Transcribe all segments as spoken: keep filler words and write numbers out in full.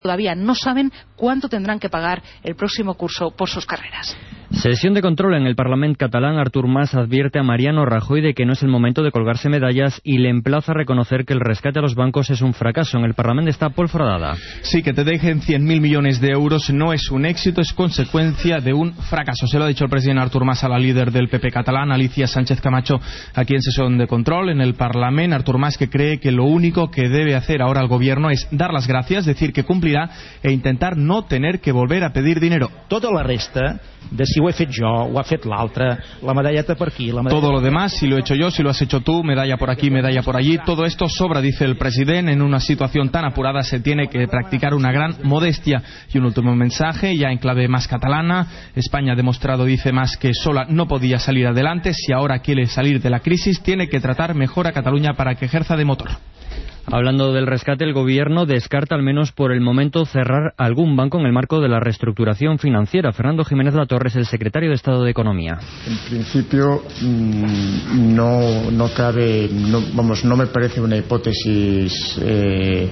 todavía no saben cuánto tendrán que pagar el próximo curso por sus carreras. Sesión de control en el Parlament catalán. Artur Mas advierte a Mariano Rajoy de que no es el momento de colgarse medallas y le emplaza a reconocer que el rescate a los bancos es un fracaso. En el Parlament está Pol Foradada. Sí, que te dejen cien mil millones de euros no es un éxito, es consecuencia de un fracaso. Se lo ha dicho el presidente Artur Mas a la líder del P P catalán, Alicia Sánchez Camacho, aquí en sesión de control en el Parlament. Artur Mas, que cree que lo único que debe hacer ahora el gobierno es dar las gracias, decir que cumplirà e intentar no tener que volver a pedir dinero. Tota la resta, de si ho he fet jo, ho ha fet l'altre, la medalleta per aquí, la medalleta... Todo lo demás, si lo he hecho yo, si lo has hecho tú, medalla por aquí, medalla por allí, todo esto sobra, dice el presidente. En una situación tan apurada se tiene que practicar una gran modestia. Y un último mensaje, ya en clave más catalana. España ha demostrado, dice Mas, que sola no podía salir adelante. Si ahora quiere salir de la crisis, tiene que tratar mejor a Cataluña para que ejerza de motor. Hablando del rescate, el gobierno descarta al menos por el momento cerrar algún banco en el marco de la reestructuración financiera. Fernando Jiménez Latorre es el secretario de Estado de Economía. En principio mmm, no, no cabe, no, vamos, no me parece una hipótesis eh,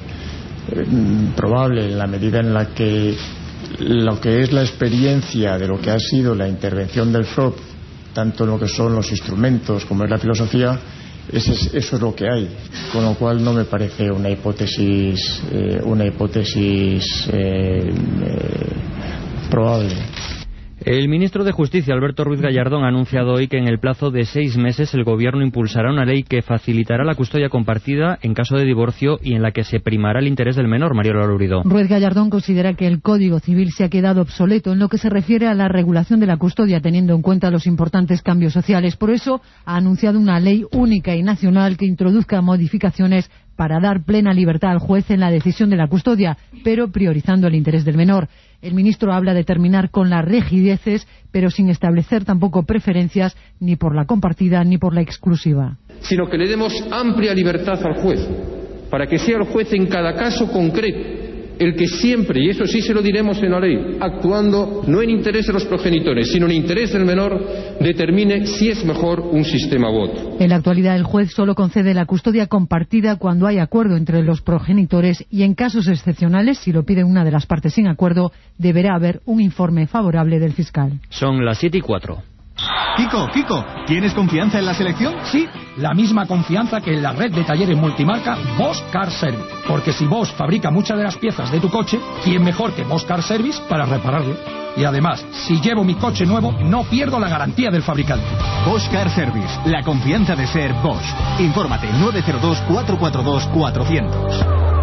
probable en la medida en la que lo que es la experiencia de lo que ha sido la intervención del F R O P, tanto en lo que son los instrumentos como en la filosofía, Eso es, eso es lo que hay, con lo cual no me parece una hipótesis eh, una hipótesis eh, eh, probable. El ministro de Justicia, Alberto Ruiz Gallardón, ha anunciado hoy que en el plazo de seis meses el gobierno impulsará una ley que facilitará la custodia compartida en caso de divorcio y en la que se primará el interés del menor. Mariola Lourido. Ruiz Gallardón considera que el Código Civil se ha quedado obsoleto en lo que se refiere a la regulación de la custodia, teniendo en cuenta los importantes cambios sociales. Por eso ha anunciado una ley única y nacional que introduzca modificaciones para dar plena libertad al juez en la decisión de la custodia, pero priorizando el interés del menor. El ministro habla de terminar con las rigideces, pero sin establecer tampoco preferencias ni por la compartida ni por la exclusiva. Sino que le demos amplia libertad al juez, para que sea el juez en cada caso concreto el que siempre, y eso sí se lo diremos en la ley, actuando no en interés de los progenitores, sino en interés del menor, determine si es mejor un sistema u otro. En la actualidad el juez solo concede la custodia compartida cuando hay acuerdo entre los progenitores y en casos excepcionales, si lo pide una de las partes sin acuerdo, deberá haber un informe favorable del fiscal. Son las siete y cuatro. Kiko, Kiko, ¿tienes confianza en la selección? Sí, la misma confianza que en la red de talleres multimarca Bosch Car Service. Porque si Bosch fabrica muchas de las piezas de tu coche, ¿quién mejor que Bosch Car Service para repararlo? Y además, si llevo mi coche nuevo, no pierdo la garantía del fabricante. Bosch Car Service, la confianza de ser Bosch. Infórmate nueve cero dos, cuatro cuatro dos, cuatrocientos.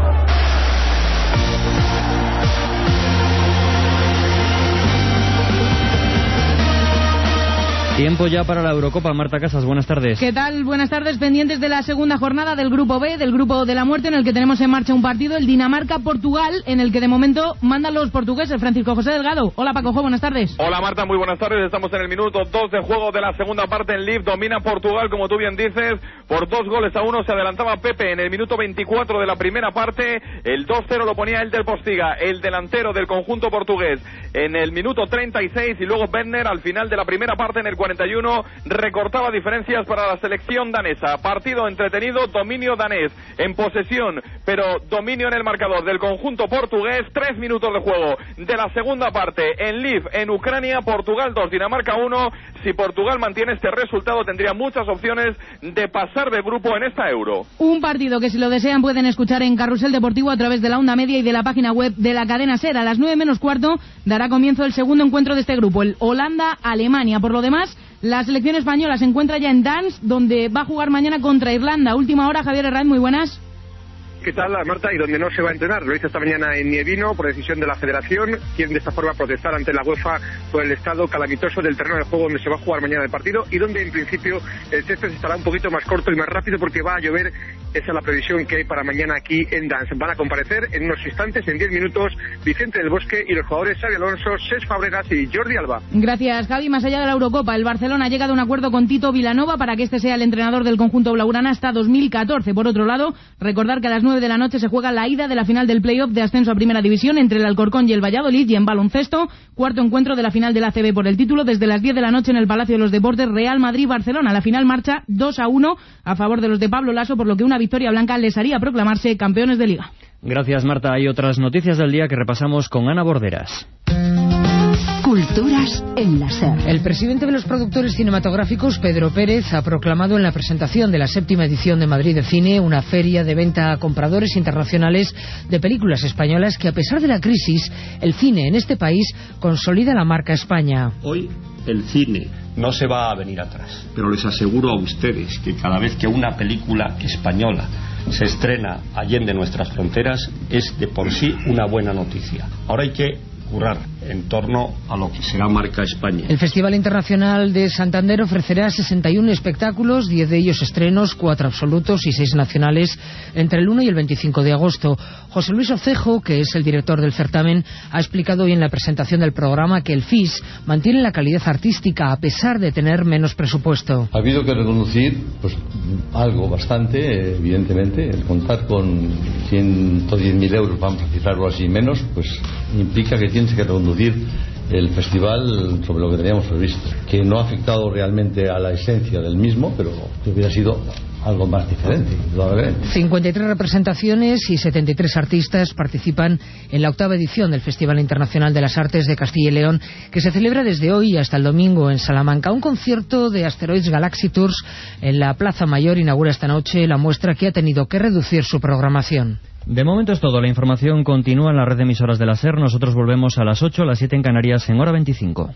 Tiempo ya para la Eurocopa. Marta Casas, buenas tardes. ¿Qué tal? Buenas tardes. Pendientes de la segunda jornada del Grupo B, del Grupo de la Muerte, en el que tenemos en marcha un partido, el Dinamarca-Portugal, en el que de momento mandan los portugueses. Francisco José Delgado. Hola, Pacojo, buenas tardes. Hola, Marta, muy buenas tardes. Estamos en el minuto dos de juego de la segunda parte en Liv. Domina Portugal, como tú bien dices, por dos goles a uno. Se adelantaba Pepe en el minuto veinticuatro de la primera parte. El dos cero lo ponía el del Postiga, el delantero del conjunto portugués, en el minuto treinta y seis, y luego Werner al final de la primera parte en el cuarenta y uno recortaba diferencias para la selección danesa. Partido entretenido, dominio danés en posesión, pero dominio en el marcador del conjunto portugués. Tres minutos de juego de la segunda parte en Lviv, en Ucrania. Portugal dos, Dinamarca uno. Si Portugal mantiene este resultado, tendría muchas opciones de pasar de grupo en esta Euro. Un partido que, si lo desean, pueden escuchar en Carrusel Deportivo a través de la onda media y de la página web de la cadena SER. A las nueve menos cuarto dará comienzo el segundo encuentro de este grupo, el Holanda-Alemania. Por lo demás, la selección española se encuentra ya en Dansk, donde va a jugar mañana contra Irlanda. Última hora, Javier Herranz, muy buenas. ¿Qué tal, Marta? Y donde no se va a entrenar, lo hizo esta mañana en Nievino por decisión de la Federación, quien de esta forma protestar ante la UEFA por el estado calamitoso del terreno de juego donde se va a jugar mañana el partido y donde en principio el césped estará un poquito más corto y más rápido porque va a llover. Esa es la previsión que hay para mañana aquí en Dansk. Van a comparecer en unos instantes, en diez minutos, Vicente del Bosque y los jugadores Xabi Alonso, Cesc Fàbregas y Jordi Alba. Gracias, Javi. Más allá de la Eurocopa, el Barcelona ha llegado a un acuerdo con Tito Vilanova para que este sea el entrenador del conjunto blaugrana hasta dos mil catorce. Por otro lado, recordar que a las nueve de la noche se juega la ida de la final del play-off de ascenso a Primera División entre el Alcorcón y el Valladolid, y en baloncesto, cuarto encuentro de la final de la A C B por el título desde las diez de la noche en el Palacio de los Deportes, Real Madrid-Barcelona. La final marcha dos a uno a favor de los de Pablo Laso, por lo que una victoria blanca les haría proclamarse campeones de Liga. Gracias, Marta. Hay otras noticias del día que repasamos con Ana Borderas. Culturas en la SER. El presidente de los productores cinematográficos, Pedro Pérez, ha proclamado en la presentación de la séptima edición de Madrid de Cine una feria de venta a compradores internacionales de películas españolas que, a pesar de la crisis, el cine en este país consolida la marca España. Hoy el cine no se va a venir atrás, pero les aseguro a ustedes que cada vez que una película española se estrena allende nuestras fronteras es de por sí una buena noticia. Ahora hay que currar en torno a lo que será marca España. El Festival Internacional de Santander ofrecerá sesenta y uno espectáculos, diez de ellos estrenos, cuatro absolutos y seis nacionales, entre el uno y el veinticinco de agosto. José Luis Ocejo, que es el director del certamen, ha explicado hoy en la presentación del programa que el F I S mantiene la calidad artística a pesar de tener menos presupuesto. Ha habido que reconducir pues, algo bastante, evidentemente. El contar con ciento diez mil euros, vamos a cifrarlo así, menos, pues implica que tienes que reconducir el festival sobre lo que teníamos previsto, que no ha afectado realmente a la esencia del mismo, pero que hubiera sido algo más diferente, indudablemente. cincuenta y tres representaciones y setenta y tres artistas participan en la octava edición del Festival Internacional de las Artes de Castilla y León, que se celebra desde hoy hasta el domingo en Salamanca. Un concierto de Asteroids Galaxy Tours en la Plaza Mayor inaugura esta noche la muestra que ha tenido que reducir su programación. De momento es todo. La información continúa en la red de emisoras de la SER. Nosotros volvemos a las ocho, a las siete en Canarias, en hora veinticinco.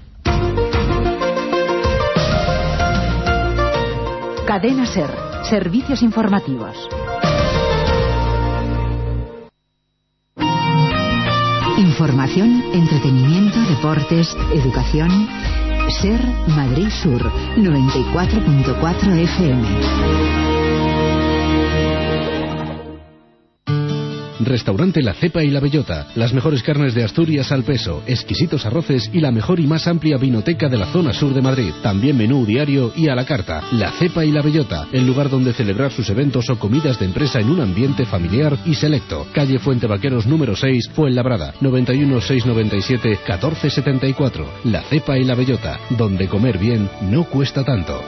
Cadena SER. Servicios informativos. Información, entretenimiento, deportes, educación. SER Madrid Sur, noventa y cuatro punto cuatro F M. Restaurante La Cepa y la Bellota. Las mejores carnes de Asturias al peso, exquisitos arroces y la mejor y más amplia vinoteca de la zona sur de Madrid. También menú diario y a la carta. La Cepa y la Bellota, el lugar donde celebrar sus eventos o comidas de empresa en un ambiente familiar y selecto. Calle Fuente Vaqueros número seis, Fuenlabrada, noventa y uno, seiscientos noventa y siete, catorce setenta y cuatro. La Cepa y la Bellota, donde comer bien no cuesta tanto.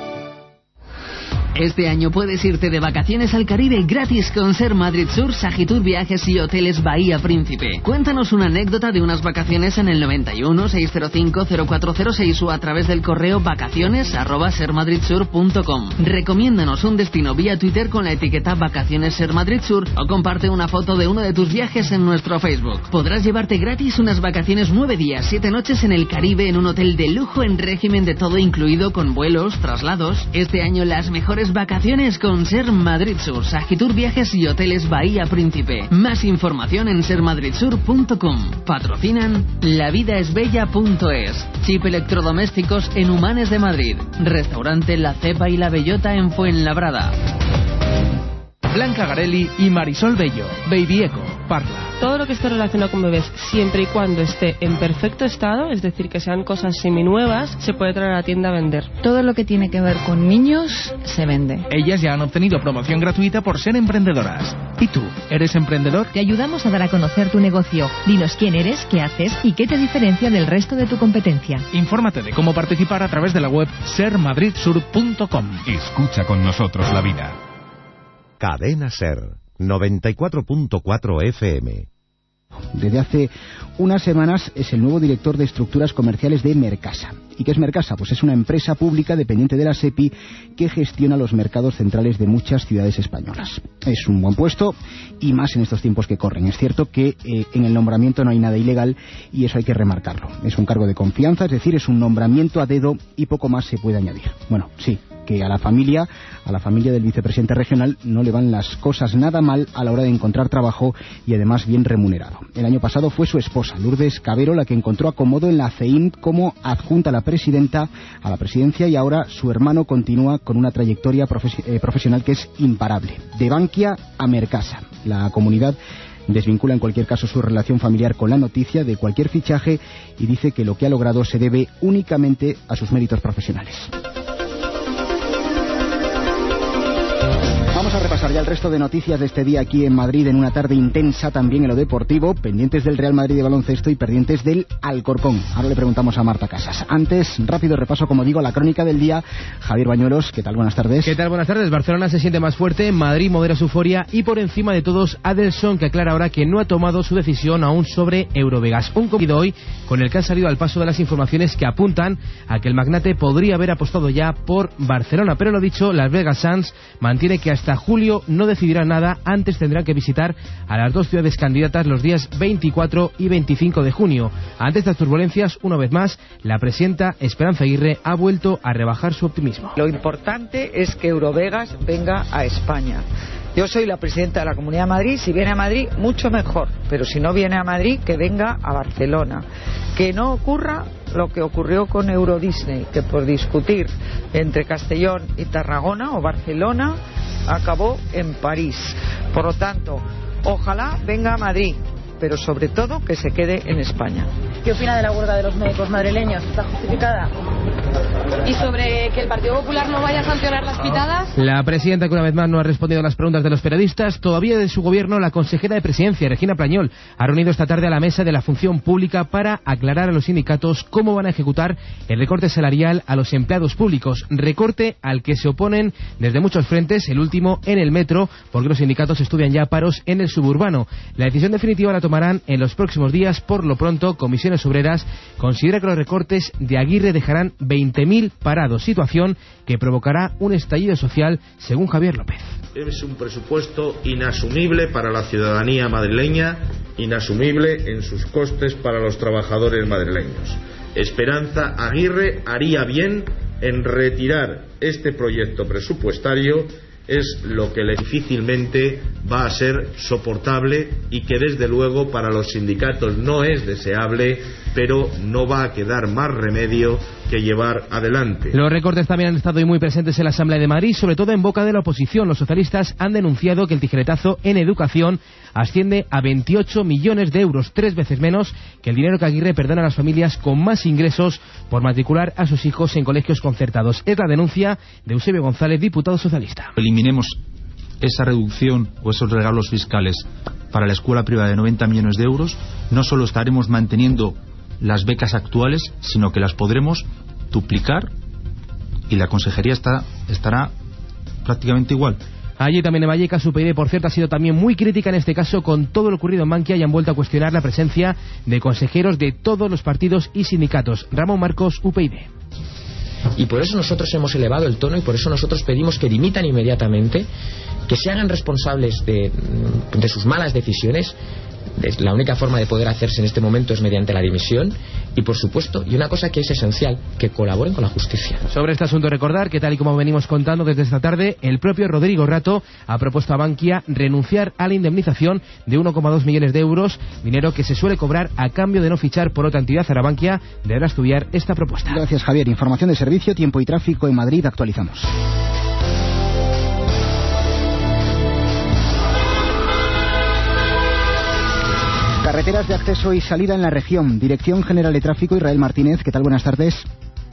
Este año puedes irte de vacaciones al Caribe gratis con Ser Madrid Sur, Sagitur Viajes y Hoteles Bahía Príncipe. Cuéntanos una anécdota de unas vacaciones en el noventa y uno, seiscientos cinco, cero cuatro cero seis o a través del correo vacaciones arroba sermadridsur punto com. Recomiéndanos un destino vía Twitter con la etiqueta Vacaciones Ser Madrid Sur o comparte una foto de uno de tus viajes en nuestro Facebook. Podrás llevarte gratis unas vacaciones nueve días, siete noches en el Caribe en un hotel de lujo en régimen de todo incluido con vuelos, traslados. Este año las mejores vacaciones con Ser Madrid Sur, Sagitur Viajes y Hoteles Bahía Príncipe. Más información en ser madridsur punto com. Patrocinan lavidaesbella punto es. Chip Electrodomésticos en Humanes de Madrid. Restaurante La Cepa y la Bellota en Fuenlabrada. Blanca Garelli y Marisol Bello. Baby Eco, Parla. Todo lo que esté relacionado con bebés, siempre y cuando esté en perfecto estado, es decir, que sean cosas seminuevas, se puede traer a la tienda a vender. Todo lo que tiene que ver con niños, se vende. Ellas ya han obtenido promoción gratuita por ser emprendedoras. ¿Y tú, eres emprendedor? Te ayudamos a dar a conocer tu negocio. Dinos quién eres, qué haces y qué te diferencia del resto de tu competencia. Infórmate de cómo participar a través de la web ser madridsur punto com. Escucha con nosotros la vida. Cadena SER, noventa y cuatro punto cuatro F M. Desde hace unas semanas es el nuevo director de estructuras comerciales de Mercasa. ¿Y qué es Mercasa? Pues es una empresa pública dependiente de la SEPI que gestiona los mercados centrales de muchas ciudades españolas. Es un buen puesto y más en estos tiempos que corren. Es cierto que eh, en el nombramiento no hay nada ilegal y eso hay que remarcarlo. Es un cargo de confianza, es decir, es un nombramiento a dedo y poco más se puede añadir. Bueno, sí, que a la familia, a la familia del vicepresidente regional no le van las cosas nada mal a la hora de encontrar trabajo y además bien remunerado. El año pasado fue su esposa, Lourdes Cabero, la que encontró acomodo en la C E I M como adjunta a la presidenta a la presidencia y ahora su hermano continúa con una trayectoria profes- eh, profesional que es imparable. De Bankia a Mercasa. La comunidad desvincula en cualquier caso su relación familiar con la noticia de cualquier fichaje y dice que lo que ha logrado se debe únicamente a sus méritos profesionales. Vamos a repasar ya el resto de noticias de este día aquí en Madrid, en una tarde intensa también en lo deportivo, pendientes del Real Madrid de baloncesto y pendientes del Alcorcón. Ahora le preguntamos a Marta Casas. Antes, rápido repaso, como digo, a la crónica del día. Javier Bañuelos, ¿qué tal? Buenas tardes. ¿Qué tal? Buenas tardes. Barcelona se siente más fuerte, Madrid modera su euforia y por encima de todos, Adelson, que aclara ahora que no ha tomado su decisión aún sobre Eurovegas. Un comunicado hoy con el que han salido al paso de las informaciones que apuntan a que el magnate podría haber apostado ya por Barcelona, pero lo dicho, Las Vegas Sands mantiene que hasta julio no decidirá nada, antes tendrán que visitar a las dos ciudades candidatas los días veinticuatro y veinticinco de junio. Ante estas turbulencias, una vez más, la presidenta Esperanza Aguirre ha vuelto a rebajar su optimismo. Lo importante es que Eurovegas venga a España. Yo soy la presidenta de la Comunidad de Madrid, si viene a Madrid, mucho mejor, pero si no viene a Madrid, que venga a Barcelona. Que no ocurra lo que ocurrió con Euro Disney, que por discutir entre Castellón y Tarragona o Barcelona, acabó en París. Por lo tanto, ojalá venga a Madrid, pero sobre todo que se quede en España. ¿Qué opina de la huelga de los médicos madrileños? ¿Está justificada? ¿Y sobre que el Partido Popular no vaya a sancionar las pitadas? La presidenta, que una vez más no ha respondido a las preguntas de los periodistas, todavía de su gobierno, la consejera de Presidencia, Regina Plañol, ha reunido esta tarde a la mesa de la función pública para aclarar a los sindicatos cómo van a ejecutar el recorte salarial a los empleados públicos, recorte al que se oponen desde muchos frentes, el último en el metro, porque los sindicatos estudian ya paros en el suburbano. La decisión definitiva la tomarán en los próximos días. Por lo pronto, Comisiones Obreras considera que los recortes de Aguirre dejarán veinte mil parados, situación que provocará un estallido social, según Javier López. Es un presupuesto inasumible para la ciudadanía madrileña, inasumible en sus costes para los trabajadores madrileños. Esperanza Aguirre haría bien en retirar este proyecto presupuestario, es lo que le difícilmente va a ser soportable y que desde luego para los sindicatos no es deseable, pero no va a quedar más remedio que llevar adelante. Los recortes también han estado muy presentes en la Asamblea de Madrid, sobre todo en boca de la oposición. Los socialistas han denunciado que el tijeretazo en educación asciende a veintiocho millones de euros, tres veces menos que el dinero que Aguirre perdona a las familias con más ingresos por matricular a sus hijos en colegios concertados. Es la denuncia de Eusebio González, diputado socialista. Eliminemos esa reducción o esos regalos fiscales para la escuela privada de noventa millones de euros, no solo estaremos manteniendo las becas actuales, sino que las podremos duplicar y la consejería está, estará prácticamente igual. Allí también en Vallecas, U P yD, por cierto, ha sido también muy crítica en este caso con todo lo ocurrido en Bankia y han vuelto a cuestionar la presencia de consejeros de todos los partidos y sindicatos. Ramón Marcos, U P yD. Y por eso nosotros hemos elevado el tono y por eso nosotros pedimos que dimitan inmediatamente, que se hagan responsables de, de sus malas decisiones. La única forma de poder hacerse en este momento es mediante la dimisión y, por supuesto, y una cosa que es esencial, que colaboren con la justicia. Sobre este asunto, recordar que, tal y como venimos contando desde esta tarde, el propio Rodrigo Rato ha propuesto a Bankia renunciar a la indemnización de uno coma dos millones de euros, dinero que se suele cobrar a cambio de no fichar por otra entidad. Ahora Bankia deberá estudiar esta propuesta. Gracias, Javier. Información de servicio, tiempo y tráfico en Madrid. Actualizamos. Carreteras de acceso y salida en la región. Dirección General de Tráfico, Israel Martínez. ¿Qué tal? Buenas tardes.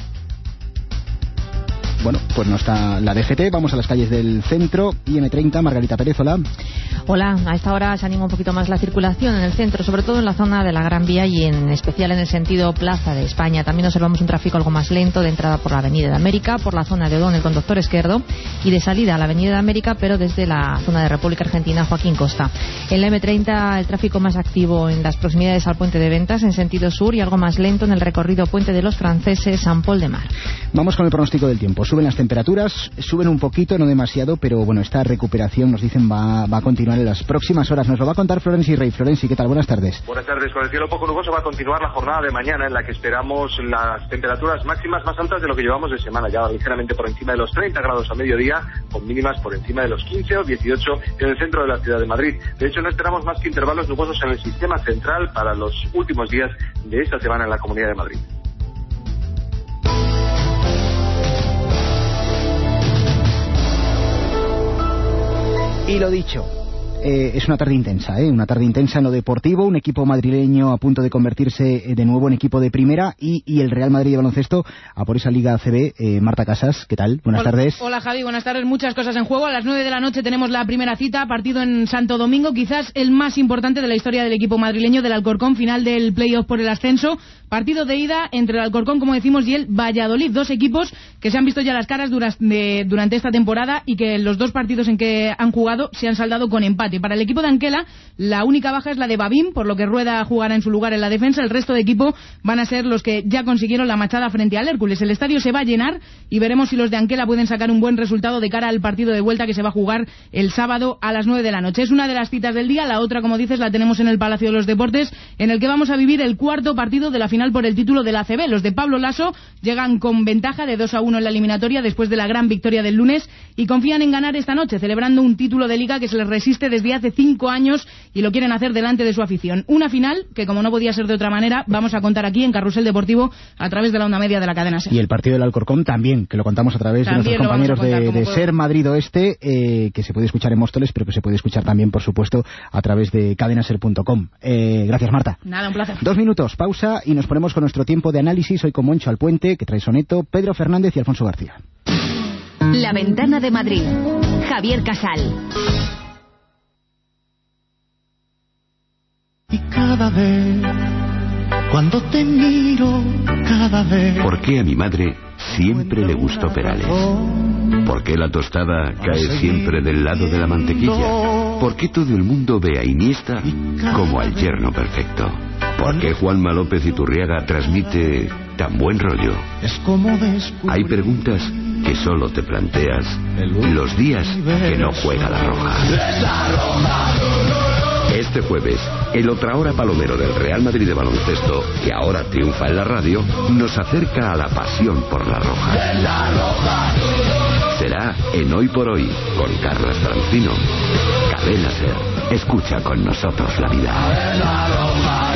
Bueno, pues no está la D G T. Vamos a las calles del centro. I M treinta, Margarita Pérez, hola. Hola, a esta hora se anima un poquito más la circulación en el centro, sobre todo en la zona de la Gran Vía y en especial en el sentido Plaza de España. También observamos un tráfico algo más lento de entrada por la Avenida de América, por la zona de O'Donnell con Doctor Esquerdo y de salida a la Avenida de América, pero desde la zona de República Argentina, Joaquín Costa. En la M treinta el tráfico más activo en las proximidades al Puente de Ventas en sentido sur y algo más lento en el recorrido Puente de los Franceses, San Pol de Mar. Vamos con el pronóstico del tiempo. Suben las temperaturas, suben un poquito, no demasiado, pero bueno, esta recuperación, nos dicen, va, va a continuar en las próximas horas. Nos lo va a contar Florenci Rey. Florenci, ¿qué tal? Buenas tardes. Buenas tardes. Con el cielo poco nuboso va a continuar la jornada de mañana, en la que esperamos las temperaturas máximas más altas de lo que llevamos de semana, ya ligeramente por encima de los treinta grados a mediodía, con mínimas por encima de los quince o dieciocho en el centro de la ciudad de Madrid. De hecho, no esperamos más que intervalos nubosos en el sistema central para los últimos días de esta semana en la Comunidad de Madrid. Y lo dicho, eh, es una tarde intensa, ¿eh? Una tarde intensa en lo deportivo, un equipo madrileño a punto de convertirse de nuevo en equipo de primera y, y el Real Madrid de baloncesto a por esa Liga A C B. Eh, Marta Casas, ¿qué tal? Buenas hola, tardes. Hola Javi, buenas tardes. Muchas cosas en juego. A las nueve de la noche tenemos la primera cita, partido en Santo Domingo, quizás el más importante de la historia del equipo madrileño, del Alcorcón, final del playoff por el ascenso. Partido de ida entre el Alcorcón, como decimos, y el Valladolid, dos equipos que se han visto ya las caras durante, durante esta temporada y que los dos partidos en que han jugado se han saldado con empate. Para el equipo de Anquela, la única baja es la de Babín, por lo que Rueda jugará en su lugar en la defensa. El resto de equipo van a ser los que ya consiguieron la machada frente al Hércules. El estadio se va a llenar y veremos si los de Anquela pueden sacar un buen resultado de cara al partido de vuelta que se va a jugar el sábado a las nueve de la noche. Es una de las citas del día. La otra, como dices, la tenemos en el Palacio de los Deportes, en el que vamos a vivir el cuarto partido de la final por el título de la A C B. Los de Pablo Laso llegan con ventaja de dos a uno en la eliminatoria después de la gran victoria del lunes y confían en ganar esta noche, celebrando un título de liga que se les resiste desde hace cinco años y lo quieren hacer delante de su afición. Una final que, como no podía ser de otra manera, vamos a contar aquí en Carrusel Deportivo a través de la onda media de la cadena SER. Y el partido del Alcorcón también, que lo contamos a través también de nuestros compañeros de, de SER Madrid Oeste, eh, que se puede escuchar en Móstoles, pero que se puede escuchar también, por supuesto, a través de cadena ser punto com. Eh, gracias, Marta. Nada, un placer. Dos minutos, pausa, y nos ponemos con nuestro tiempo de análisis, hoy con Moncho Alpuente, que trae Soneto, Pedro Fernández y Alfonso García. La Ventana de Madrid. Javier Casal. Y cada vez, cuando te miro, cada vez... ¿Por qué a mi madre siempre le gustó Perales? ¿Por qué la tostada cae siempre del lado de la mantequilla? ¿Por qué todo el mundo ve a Iniesta como al yerno perfecto? ¿Por qué Juanma López Iturriaga transmite tan buen rollo? Hay preguntas que solo te planteas los días que no juega la Roja. Este jueves, el Otra Hora Palomero del Real Madrid de baloncesto, que ahora triunfa en la radio, nos acerca a la pasión por la Roja. Será en Hoy por Hoy, con Carlas Francino. Cadena SER. Escucha con nosotros la vida.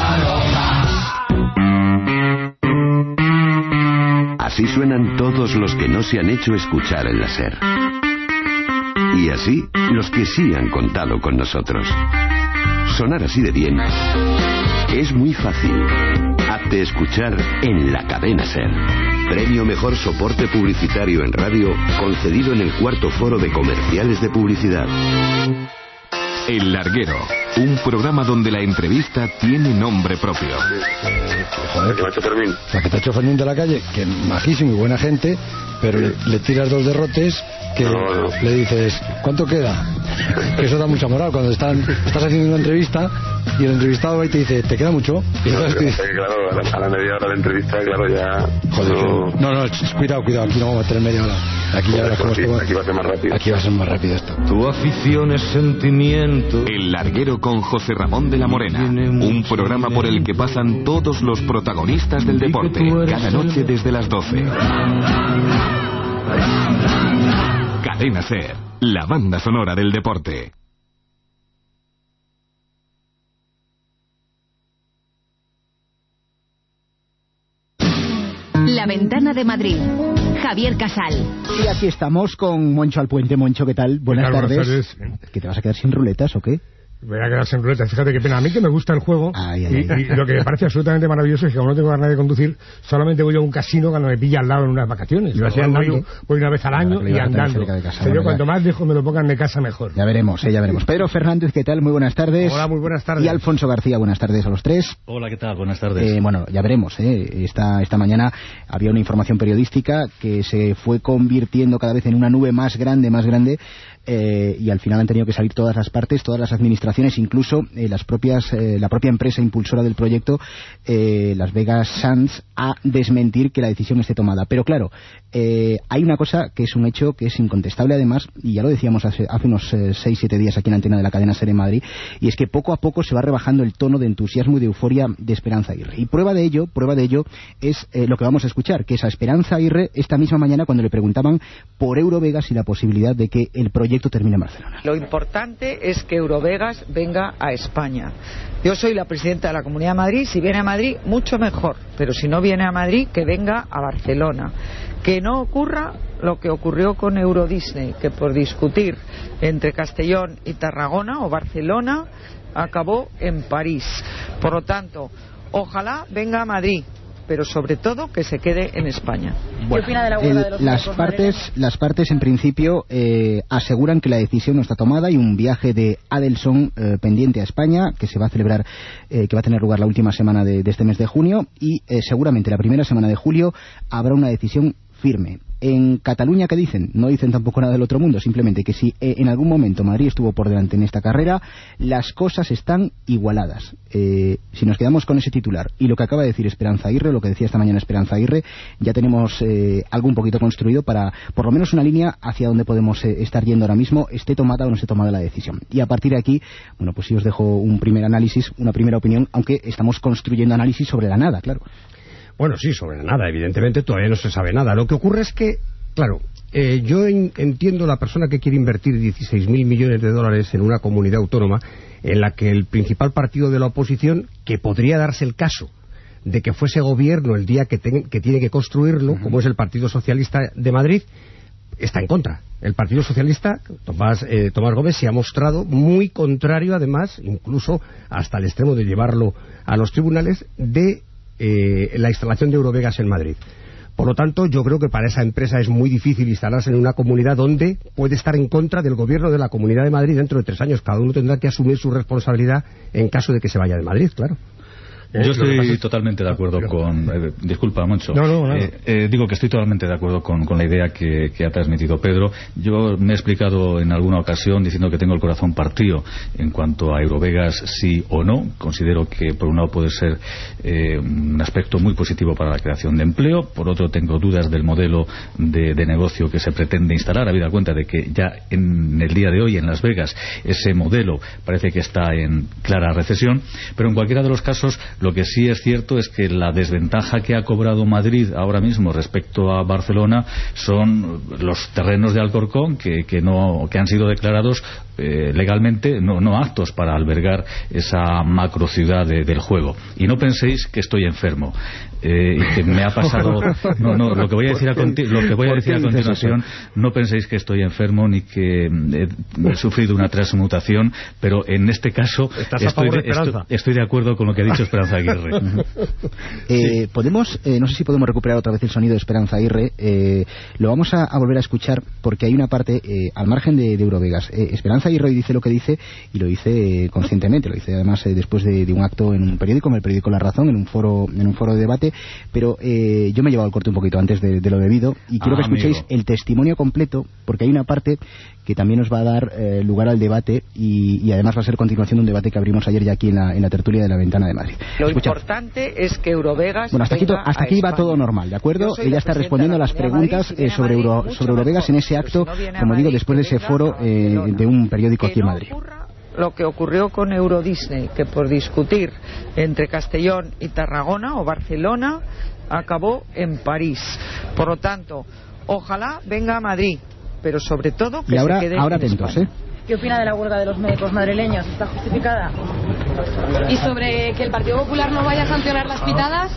Así suenan todos los que no se han hecho escuchar en la SER. Y así, los que sí han contado con nosotros. Sonar así de bien es muy fácil. Hazte escuchar en la cadena SER. Premio Mejor Soporte Publicitario en Radio, concedido en el cuarto foro de comerciales de publicidad. El Larguero, un programa donde la entrevista tiene nombre propio. Joder, ¿qué me ha hecho Fermín? La que te ha hecho Fermín de la Calle, que majísimo y buena gente, pero le, le tiras dos derrotes que no, no. Le dices, ¿cuánto queda? Que eso da mucha moral. Cuando están, estás haciendo una entrevista y el entrevistado va y te dice, ¿te queda mucho? Y no, que, claro, a la, a la media hora de entrevista, claro, ya... Joder, no, no, no, cuidado, cuidado, aquí no vamos a tener media hora. Aquí, ya verás cómo aquí, esto va, aquí va a ser más rápido. Aquí va a ser más rápido esto. Tu afición es sentimiento. El Larguero con José Ramón de la Morena. Un programa por el que pasan todos los protagonistas del deporte. Cada noche desde las doce. Cadena SER, la banda sonora del deporte. La Ventana de Madrid. Javier Casal. Y aquí estamos con Moncho Alpuente. Moncho, ¿qué tal? Buenas, tal? tardes. Buenas tardes. ¿Que te vas a quedar sin ruletas o qué? Voy a quedar sin ruletas. Fíjate qué pena. A mí que me gusta el juego. Ay, ay, y, ay. y lo que me parece absolutamente maravilloso es que como no tengo ganas de conducir, solamente voy a un casino cuando me pilla al lado en unas vacaciones. Yo así andando, voy una vez al año claro, y andando. De casa, Pero yo cuanto más dejo me lo pongan de casa mejor. Ya veremos, eh, ya veremos. Pedro Fernández, ¿qué tal? Muy buenas tardes. Hola, muy buenas tardes. Y Alfonso García, buenas tardes a los tres. Hola, ¿qué tal? Buenas tardes. Eh, bueno, ya veremos. Eh. Esta, esta mañana había una información periodística que se fue convirtiendo cada vez en una nube más grande, más grande. Eh, y al final han tenido que salir todas las partes, todas las administraciones, incluso eh, las propias, eh, la propia empresa impulsora del proyecto, eh, Las Vegas Sands, a desmentir que la decisión esté tomada. Pero claro, eh, hay una cosa que es un hecho que es incontestable además, y ya lo decíamos hace, hace unos seis siete días aquí en la antena de la cadena SER en Madrid, y es que poco a poco se va rebajando el tono de entusiasmo y de euforia de Esperanza Aguirre. Y prueba de ello, prueba de ello es eh, lo que vamos a escuchar, que es a Esperanza Aguirre esta misma mañana cuando le preguntaban por Eurovegas y la posibilidad de que el proyecto proyecto termina en Barcelona. Lo importante es que Eurovegas venga a España. Yo soy la presidenta de la Comunidad de Madrid. Si viene a Madrid, mucho mejor. Pero si no viene a Madrid, que venga a Barcelona. Que no ocurra lo que ocurrió con Euro Disney, que por discutir entre Castellón y Tarragona o Barcelona acabó en París. Por lo tanto, ojalá venga a Madrid, pero sobre todo que se quede en España. Bueno, ¿qué opina de la huelga de los las partes las partes en principio eh, aseguran que la decisión no está tomada y un viaje de Adelson eh, pendiente a España que se va a celebrar eh, que va a tener lugar la última semana de, de este mes de junio y eh, seguramente la primera semana de julio habrá una decisión firme. En Cataluña, ¿qué dicen? No dicen tampoco nada del otro mundo, simplemente que si eh, en algún momento Madrid estuvo por delante en esta carrera, las cosas están igualadas. Eh, si nos quedamos con ese titular y lo que acaba de decir Esperanza Aguirre, lo que decía esta mañana Esperanza Aguirre, ya tenemos eh, algo un poquito construido para, por lo menos una línea hacia donde podemos eh, estar yendo ahora mismo, esté tomada o no esté tomada la decisión. Y a partir de aquí, bueno, pues sí os dejo un primer análisis, una primera opinión, aunque estamos construyendo análisis sobre la nada, claro. Bueno, sí, sobre nada, evidentemente todavía no se sabe nada. Lo que ocurre es que, claro, eh, yo en, entiendo la persona que quiere invertir dieciséis mil millones de dólares en una comunidad autónoma en la que el principal partido de la oposición, que podría darse el caso de que fuese gobierno el día que, ten, que tiene que construirlo, uh-huh. como es el Partido Socialista de Madrid, está en contra. El Partido Socialista, Tomás, eh, Tomás Gómez, se ha mostrado muy contrario, además, incluso hasta el extremo de llevarlo a los tribunales, de Eh, la instalación de Eurovegas en Madrid. Por lo tanto, yo creo que para esa empresa es muy difícil instalarse en una comunidad donde puede estar en contra del gobierno de la Comunidad de Madrid dentro de tres años. Cada uno tendrá que asumir su responsabilidad en caso de que se vaya de Madrid, claro. Yo estoy totalmente de acuerdo con... Eh, disculpa, Moncho. No, no, no. Eh, eh, digo que estoy totalmente de acuerdo con, con la idea que, que ha transmitido Pedro. Yo me he explicado en alguna ocasión diciendo que tengo el corazón partido en cuanto a Eurovegas sí o no. Considero que por un lado puede ser eh, un aspecto muy positivo para la creación de empleo. Por otro, tengo dudas del modelo de, de negocio que se pretende instalar, habida cuenta de que ya en el día de hoy en Las Vegas ese modelo parece que está en clara recesión. Pero en cualquiera de los casos, lo que sí es cierto es que la desventaja que ha cobrado Madrid ahora mismo respecto a Barcelona son los terrenos de Alcorcón que, que, no, que han sido declarados eh, legalmente no, no aptos para albergar esa macrociudad de, del juego. Y no penséis que estoy enfermo eh, y que me ha pasado... No, no, lo que voy a decir a, conti... lo que voy a, decir a continuación, no penséis que estoy enfermo ni que he, he sufrido una transmutación, pero en este caso estoy de, estoy, estoy de acuerdo con lo que ha dicho Esperanza Aguirre. eh, sí. Podemos, eh, no sé si podemos recuperar otra vez el sonido de Esperanza Aguirre. Eh, lo vamos a, a volver a escuchar porque hay una parte eh, al margen de, de Eurovegas. Eh, Esperanza Aguirre dice lo que dice y lo dice eh, conscientemente. Lo dice además eh, después de, de un acto en un periódico, en el periódico La Razón, en un foro, en un foro de debate. Pero eh, yo me he llevado el corte un poquito antes de, de lo debido y quiero ah, que escuchéis amigo. el testimonio completo porque hay una parte que también nos va a dar eh, lugar al debate y, y además va a ser continuación de un debate que abrimos ayer ya aquí en la, en la tertulia de La Ventana de Madrid. Lo Escucha. importante es que Eurovegas bueno, hasta aquí, hasta aquí va todo normal, ¿de acuerdo? Ella está respondiendo a las preguntas Madrid, si eh, sobre, Madrid, Euro, sobre Eurovegas en ese acto, si no como Madrid, digo, después de ese foro eh, de un periódico aquí en Madrid. Lo que ocurrió con Euro Disney, que por discutir entre Castellón y Tarragona o Barcelona acabó en París. Por lo tanto, ojalá venga a Madrid, pero sobre todo que y ahora, se quede ahora en atentos, España. ¿eh? ¿Qué opina de la huelga de los médicos madrileños? ¿Está justificada? ¿Y sobre que el Partido Popular no vaya a sancionar las pitadas?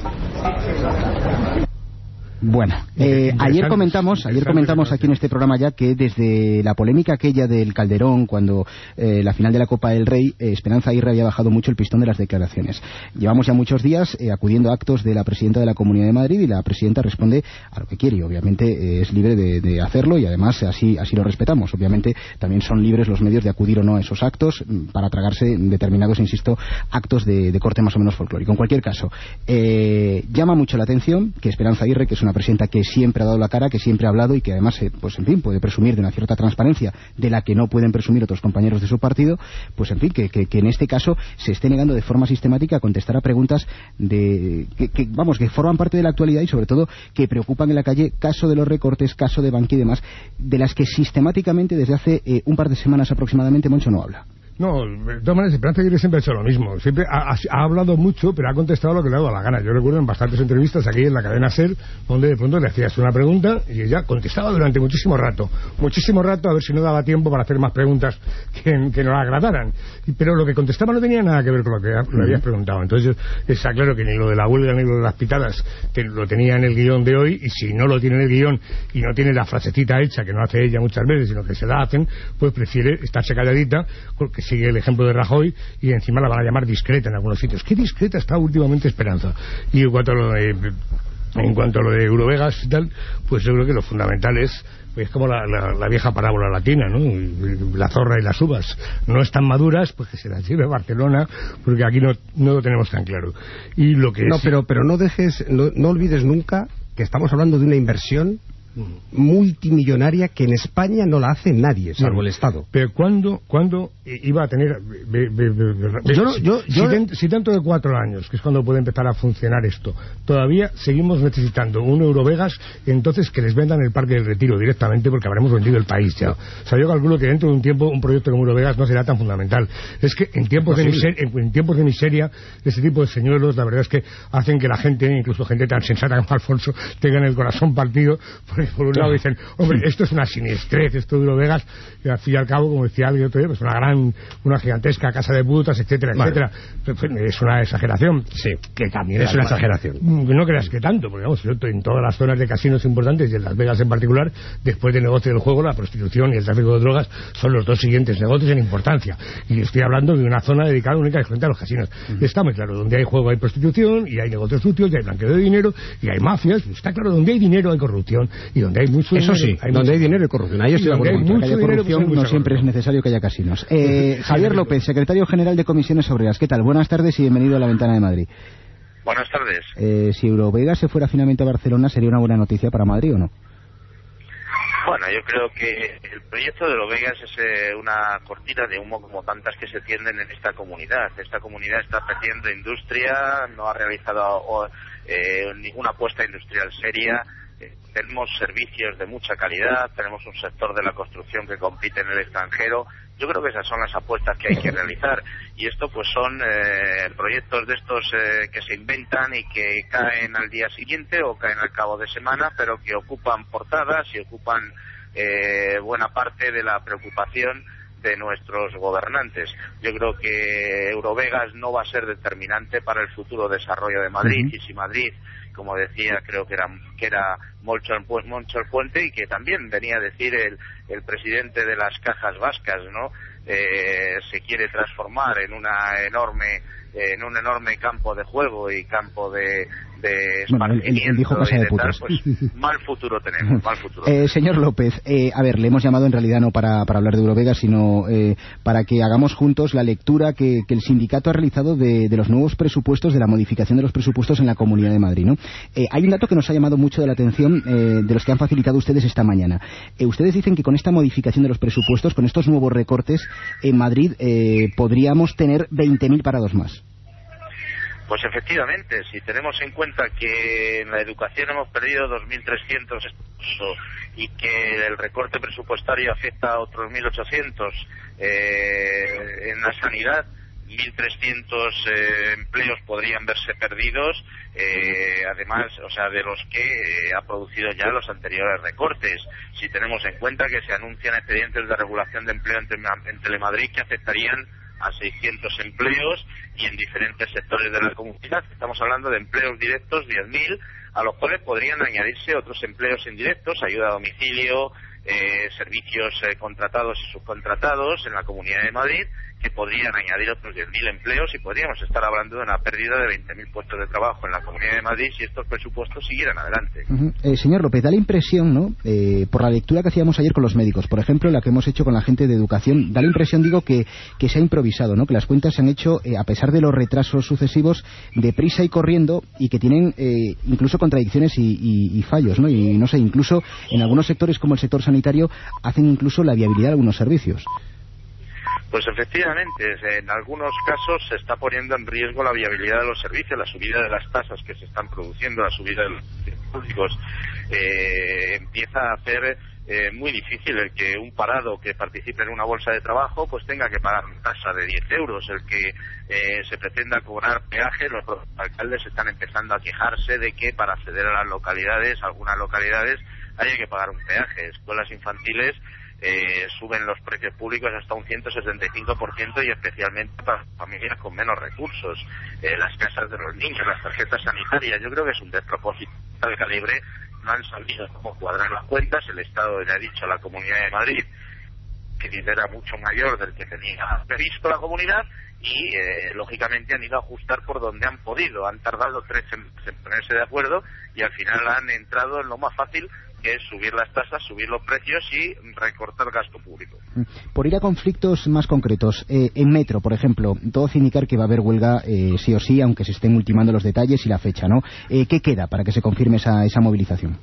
Bueno, eh, ayer comentamos, ayer comentamos aquí en este programa ya que desde la polémica aquella del Calderón, cuando eh, la final de la Copa del Rey, eh, Esperanza Aguirre había bajado mucho el pistón de las declaraciones. Llevamos ya muchos días eh, acudiendo a actos de la presidenta de la Comunidad de Madrid y la presidenta responde a lo que quiere y obviamente eh, es libre de, de hacerlo y además así, así lo respetamos. Obviamente también son libres los medios de acudir o no a esos actos para tragarse determinados, insisto, actos de, de corte más o menos folclórico. En cualquier caso, eh, llama mucho la atención que Esperanza Aguirre, que es una presidenta que siempre ha dado la cara, que siempre ha hablado y que además, eh, pues en fin, puede presumir de una cierta transparencia de la que no pueden presumir otros compañeros de su partido, pues en fin, que, que, que en este caso se esté negando de forma sistemática a contestar a preguntas de que, que, vamos, que forman parte de la actualidad y sobre todo que preocupan en la calle, caso de los recortes, caso de Bankia y demás, de las que sistemáticamente desde hace eh, un par de semanas aproximadamente Moncho no habla. No, de todas maneras, Esperanza Aguirre siempre ha hecho lo mismo. Siempre ha, ha, ha hablado mucho, pero ha contestado lo que le ha dado la gana. Yo recuerdo en bastantes entrevistas aquí en la cadena SER, donde de pronto le hacías una pregunta y ella contestaba durante muchísimo rato. Muchísimo rato, a ver si no daba tiempo para hacer más preguntas que, que no la agradaran. Y, pero lo que contestaba no tenía nada que ver con lo que le habías preguntado. Entonces, está claro que ni lo de la huelga ni lo de las pitadas te, lo tenía en el guión de hoy, y si no lo tiene en el guión y no tiene la frasecita hecha, que no hace ella muchas veces, sino que se la hacen, pues prefiere estarse calladita, porque sigue el ejemplo de Rajoy, y encima la van a llamar discreta en algunos sitios. ¿Qué discreta está últimamente Esperanza? Y en cuanto a lo de, en cuanto a lo de Eurovegas y tal, pues yo creo que lo fundamental es, es como la, la, la vieja parábola latina, ¿no? La zorra y las uvas no están maduras, pues que se las lleve a Barcelona, porque aquí no, no lo tenemos tan claro. Y lo que no, es... pero, pero no dejes, no, no olvides nunca que estamos hablando de una inversión multimillonaria que en España no la hace nadie, salvo no, el Estado. Pero ¿cuándo, ¿cuándo iba a tener... Be, be, be, be, yo, si, yo, yo, si, ten, si dentro de cuatro años, que es cuando puede empezar a funcionar esto, todavía seguimos necesitando un Eurovegas, entonces que les vendan el Parque del Retiro directamente, porque habremos vendido el país ya. O sea, yo calculo que dentro de un tiempo un proyecto como Eurovegas no será tan fundamental. Es que en tiempos, de miseria, en, en tiempos de miseria, ese tipo de señuelos, la verdad es que hacen que la gente, incluso gente tan sensata como Alfonso, tengan el corazón partido, porque por un lado dicen, hombre, esto es una siniestrez, esto de Eurovegas, y al fin y al cabo, como decía alguien otro día, pues una gran, una gigantesca casa de putas, etcétera, vale. etcétera. Es una exageración. Sí, que también es una exageración. No creas que tanto, porque vamos, en todas las zonas de casinos importantes, y en Las Vegas en particular, después del negocio del juego, la prostitución y el tráfico de drogas son los dos siguientes negocios en importancia. Y estoy hablando de una zona dedicada única y exclusivamente a los casinos. Uh-huh. Está muy claro, donde hay juego hay prostitución, y hay negocios sucios, y hay blanqueo de dinero, y hay mafias. Está claro, donde hay dinero hay corrupción, y donde hay mucho Eso dinero, sí, hay donde mucho, hay dinero y corrupción. Ahí estoy de acuerdo. Donde hay corrupción, dinero, pues no siempre es necesario que haya casinos. Eh, Javier López, secretario general de Comisiones Obreras. ¿Qué tal? Buenas tardes y bienvenido a La Ventana de Madrid. Buenas tardes. Eh, si Eurovegas se fuera finalmente a Barcelona, ¿sería una buena noticia para Madrid o no? Bueno, yo creo que el proyecto de Eurovegas es eh, una cortina de humo como tantas que se tienden en esta comunidad. Esta comunidad está creciendo industria, no ha realizado o, eh, ninguna apuesta industrial seria. Eh, tenemos servicios de mucha calidad, tenemos un sector de la construcción que compite en el extranjero. Yo creo que esas son las apuestas que hay que realizar, y esto pues son eh, proyectos de estos eh, que se inventan y que caen al día siguiente o caen al cabo de semana, pero que ocupan portadas y ocupan eh, buena parte de la preocupación de nuestros gobernantes. Yo creo que Eurovegas no va a ser determinante para el futuro desarrollo de Madrid, uh-huh. y si Madrid, como decía, creo que era que era Moncho el Puente, y que también venía a decir el, el presidente de las cajas vascas, ¿no? Eh, se quiere transformar en una enorme en un enorme campo de juego y campo de, de esparcimiento. Bueno, él, él dijo casa de, de putas. Tal, pues mal futuro tenemos, mal futuro. Eh, señor López, eh, a ver, le hemos llamado en realidad no para, para hablar de Eurovegas, sino eh, para que hagamos juntos la lectura que, que el sindicato ha realizado de, de los nuevos presupuestos, de la modificación de los presupuestos en la Comunidad de Madrid, ¿no? Eh, hay un dato que nos ha llamado mucho de la atención eh, de los que han facilitado ustedes esta mañana. Eh, ustedes dicen que con esta modificación de los presupuestos, con estos nuevos recortes, en Madrid eh, podríamos tener veinte mil parados más. Pues efectivamente, si tenemos en cuenta que en la educación hemos perdido dos mil trescientos y que el recorte presupuestario afecta a otros mil ochocientos, eh, en la sanidad mil trescientos eh, empleos podrían verse perdidos, eh, además, o sea, de los que eh, ha producido ya los anteriores recortes. Si tenemos en cuenta que se anuncian expedientes de regulación de empleo en, en Telemadrid que afectarían a seiscientos empleos y en diferentes sectores de la comunidad. Estamos hablando de empleos directos, diez mil, a los cuales podrían añadirse otros empleos indirectos, ayuda a domicilio, eh, servicios eh, contratados y subcontratados en la Comunidad de Madrid, que podrían añadir otros diez mil empleos, y podríamos estar hablando de una pérdida de veinte mil puestos de trabajo en la Comunidad de Madrid si estos presupuestos siguieran adelante. Uh-huh. Eh, señor López, da la impresión, ¿no?, eh, por la lectura que hacíamos ayer con los médicos, por ejemplo, la que hemos hecho con la gente de educación, da la impresión, digo, que, que se ha improvisado, ¿no?, que las cuentas se han hecho, eh, a pesar de los retrasos sucesivos, deprisa y corriendo, y que tienen eh, incluso contradicciones y, y, y fallos, ¿no?, y no sé, incluso en algunos sectores como el sector sanitario hacen incluso la viabilidad de algunos servicios. Pues efectivamente, en algunos casos se está poniendo en riesgo la viabilidad de los servicios, la subida de las tasas que se están produciendo, la subida de los servicios públicos, eh, empieza a hacer eh, muy difícil el que un parado que participe en una bolsa de trabajo pues tenga que pagar una tasa de diez euros, el que eh, se pretenda cobrar peaje. Los alcaldes están empezando a quejarse de que para acceder a las localidades, algunas localidades, haya que pagar un peaje. Escuelas infantiles Eh, suben los precios públicos hasta un ciento setenta y cinco por ciento y especialmente para familias con menos recursos. Eh, las casas de los niños, las tarjetas sanitarias, yo creo que es un despropósito del calibre. No han sabido cómo cuadrar las cuentas. El Estado, ya ha dicho, la Comunidad de Madrid, que era mucho mayor del que tenía previsto la comunidad, y eh, lógicamente han ido a ajustar por donde han podido. Han tardado tres en, en ponerse de acuerdo y al final han entrado en lo más fácil, que es subir las tasas, subir los precios y recortar gasto público. Por ir a conflictos más concretos, eh, en Metro, por ejemplo, todo hace indicar que va a haber huelga eh, sí o sí, aunque se estén ultimando los detalles y la fecha, ¿no? Eh, ¿Qué queda para que se confirme esa, esa movilización?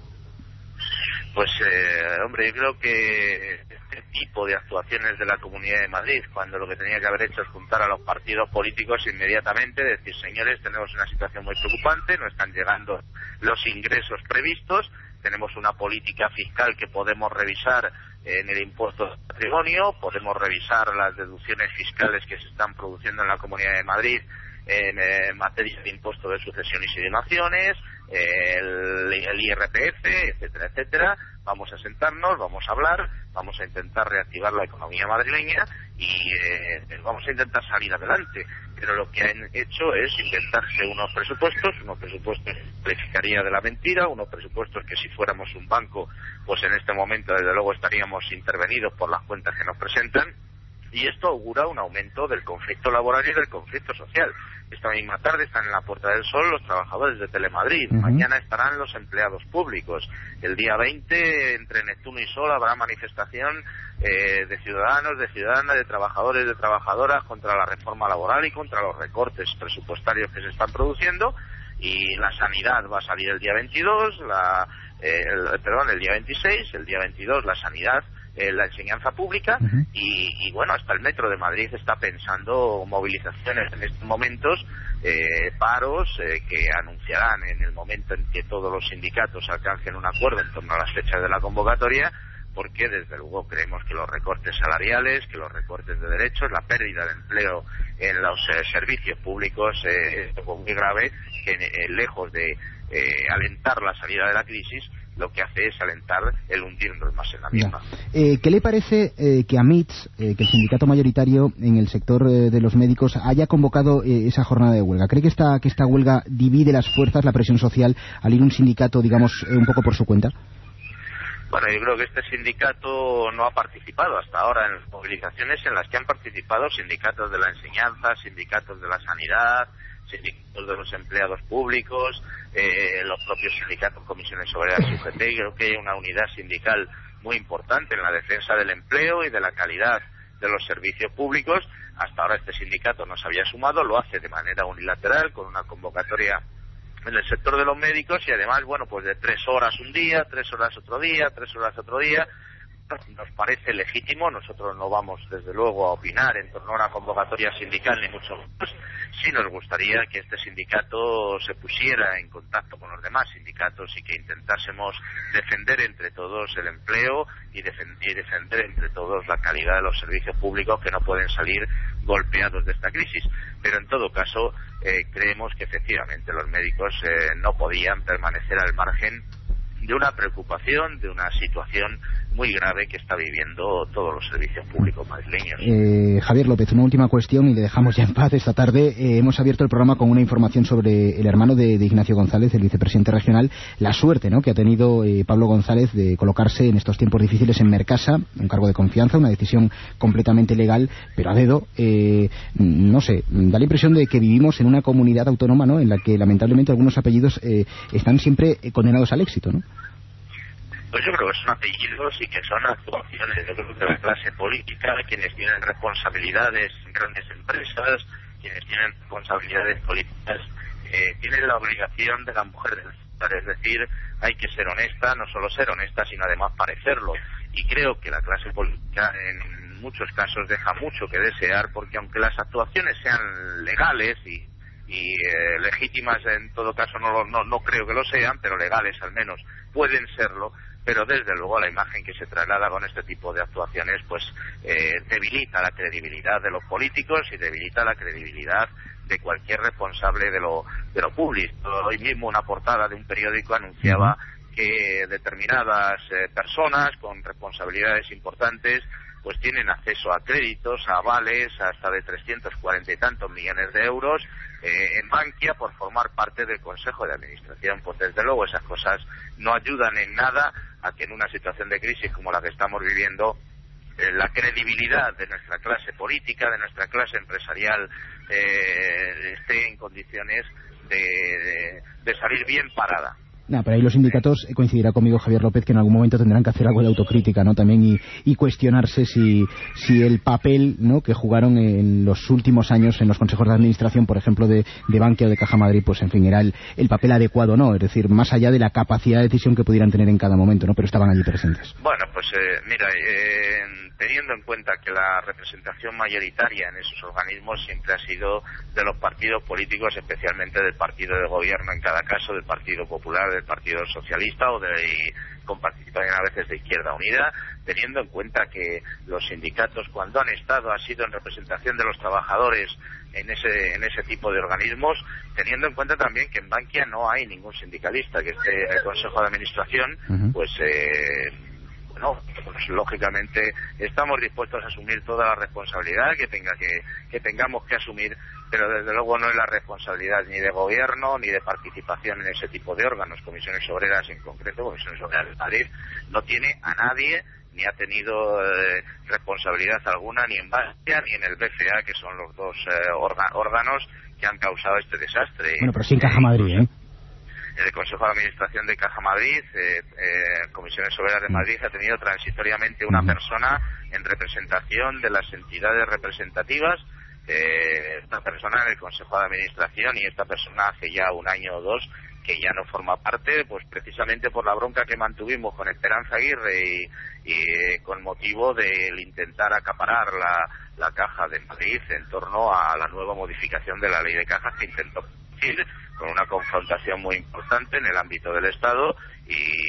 Pues, eh, hombre, yo creo que este tipo de actuaciones de la Comunidad de Madrid, cuando lo que tenía que haber hecho es juntar a los partidos políticos inmediatamente, decir, señores, tenemos una situación muy preocupante, no están llegando los ingresos previstos, tenemos una política fiscal que podemos revisar en el impuesto de patrimonio, podemos revisar las deducciones fiscales que se están produciendo en la Comunidad de Madrid en eh, materia de impuesto de sucesiones y donaciones, eh, el, el I R P F, etcétera, etcétera. Vamos a sentarnos, vamos a hablar, vamos a intentar reactivar la economía madrileña y eh, vamos a intentar salir adelante. Pero lo que han hecho es inventarse unos presupuestos, unos presupuestos que calificaría de la mentira, unos presupuestos que si fuéramos un banco, pues en este momento desde luego estaríamos intervenidos por las cuentas que nos presentan. Y esto augura un aumento del conflicto laboral y del conflicto social. Esta misma tarde están en la Puerta del Sol los trabajadores de Telemadrid. Uh-huh. Mañana estarán los empleados públicos. El día veinte, entre Neptuno y Sol, habrá manifestación eh, de ciudadanos, de ciudadanas, de trabajadores, de trabajadoras contra la reforma laboral y contra los recortes presupuestarios que se están produciendo. Y la sanidad va a salir el día veintidós, la, eh, el, perdón, el día veintiséis, el día veintidós la sanidad, Eh, la enseñanza pública. Uh-huh. y, y bueno, hasta el Metro de Madrid está pensando movilizaciones en estos momentos, eh, paros eh, que anunciarán en el momento en que todos los sindicatos alcancen un acuerdo en torno a las fechas de la convocatoria, porque desde luego creemos que los recortes salariales, que los recortes de derechos, la pérdida de empleo en los eh, servicios públicos eh, es algo muy grave que eh, lejos de eh, alentar la salida de la crisis, lo que hace es alentar el hundirnos más en la misma. Eh, ¿Qué le parece eh, que AMITS, eh, que el sindicato mayoritario en el sector eh, de los médicos, haya convocado eh, esa jornada de huelga? ¿Cree que esta, que esta huelga divide las fuerzas, la presión social, al ir un sindicato, digamos, eh, un poco por su cuenta? Bueno, yo creo que este sindicato no ha participado hasta ahora en las movilizaciones en las que han participado sindicatos de la enseñanza, sindicatos de la sanidad, sindicatos de los empleados públicos, eh, los propios sindicatos, comisiones obreras y U G T. Creo que hay una unidad sindical muy importante en la defensa del empleo y de la calidad de los servicios públicos. Hasta ahora este sindicato no se había sumado, lo hace de manera unilateral con una convocatoria en el sector de los médicos y además, bueno, pues de tres horas un día, tres horas otro día, tres horas otro día. Nos parece legítimo, nosotros no vamos desde luego a opinar en torno a una convocatoria sindical ni mucho menos. Sí nos gustaría que este sindicato se pusiera en contacto con los demás sindicatos y que intentásemos defender entre todos el empleo y, defend- y defender entre todos la calidad de los servicios públicos que no pueden salir golpeados de esta crisis. Pero en todo caso eh, creemos que efectivamente los médicos eh, no podían permanecer al margen de una preocupación, de una situación muy grave que está viviendo todos los servicios públicos madrileños. Eh, Javier López, una última cuestión y le dejamos ya en paz esta tarde. Eh, hemos abierto el programa con una información sobre el hermano de, de Ignacio González, el vicepresidente regional, la suerte, ¿no?, que ha tenido eh, Pablo González de colocarse en estos tiempos difíciles en Mercasa, un cargo de confianza, una decisión completamente legal, pero a dedo. Eh, no sé, da la impresión de que vivimos en una comunidad autónoma, ¿no?, en la que lamentablemente algunos apellidos eh, están siempre condenados al éxito, ¿no? Pues yo creo que son apellidos y que son actuaciones. Yo creo que la clase política, quienes tienen responsabilidades en grandes empresas, quienes tienen responsabilidades políticas, eh, tienen la obligación de la mujer del Estado. Es decir, hay que ser honesta, no solo ser honesta, sino además parecerlo. Y creo que la clase política en muchos casos deja mucho que desear, porque aunque las actuaciones sean legales y, y eh, legítimas, en todo caso no, no, no creo que lo sean, pero legales al menos pueden serlo, pero desde luego la imagen que se traslada con este tipo de actuaciones pues eh, debilita la credibilidad de los políticos y debilita la credibilidad de cualquier responsable de lo, de lo público. Hoy mismo una portada de un periódico anunciaba que determinadas eh, personas con responsabilidades importantes pues tienen acceso a créditos, a avales hasta de trescientos cuarenta y tantos millones de euros eh, en Bankia por formar parte del Consejo de Administración. Pues desde luego esas cosas no ayudan en nada a que en una situación de crisis como la que estamos viviendo eh, la credibilidad de nuestra clase política, de nuestra clase empresarial eh, esté en condiciones de, de, de salir bien parada. Nah, pero ahí los sindicatos, coincidirá conmigo Javier López, que en algún momento tendrán que hacer algo de autocrítica, ¿no? También y, y cuestionarse si, si el papel, ¿no?, que jugaron en los últimos años en los consejos de administración, por ejemplo, de, de Bankia o de Caja Madrid, pues en fin, era el, el papel adecuado o no, es decir, más allá de la capacidad de decisión que pudieran tener en cada momento, ¿no? Pero estaban allí presentes. Bueno, pues eh, mira, eh, teniendo en cuenta que la representación mayoritaria en esos organismos siempre ha sido de los partidos políticos, especialmente del partido de gobierno en cada caso, del Partido Popular, del Partido Socialista o de, con participación a veces de Izquierda Unida, teniendo en cuenta que los sindicatos cuando han estado ha sido en representación de los trabajadores en ese en ese tipo de organismos, teniendo en cuenta también que en Bankia no hay ningún sindicalista que esté en el Consejo de Administración, uh-huh. pues eh, bueno, pues lógicamente estamos dispuestos a asumir toda la responsabilidad que tenga que, que tengamos que asumir, pero desde luego no es la responsabilidad ni de gobierno ni de participación en ese tipo de órganos. Comisiones Obreras en concreto, Comisiones Obreras de Madrid, no tiene a nadie ni ha tenido eh, responsabilidad alguna ni en Bankia ni en el B C A, que son los dos eh, órganos que han causado este desastre. Bueno, pero sin Caja Madrid, ¿eh? El Consejo de Administración de Caja Madrid, eh, eh, Comisiones Obreras de Madrid, ha tenido transitoriamente una persona en representación de las entidades representativas, eh, esta persona en el Consejo de Administración, y esta persona hace ya un año o dos que ya no forma parte, pues precisamente por la bronca que mantuvimos con Esperanza Aguirre y, y eh, con motivo del intentar acaparar la, la Caja de Madrid en torno a la nueva modificación de la ley de cajas que intentó con una confrontación muy importante en el ámbito del Estado, y,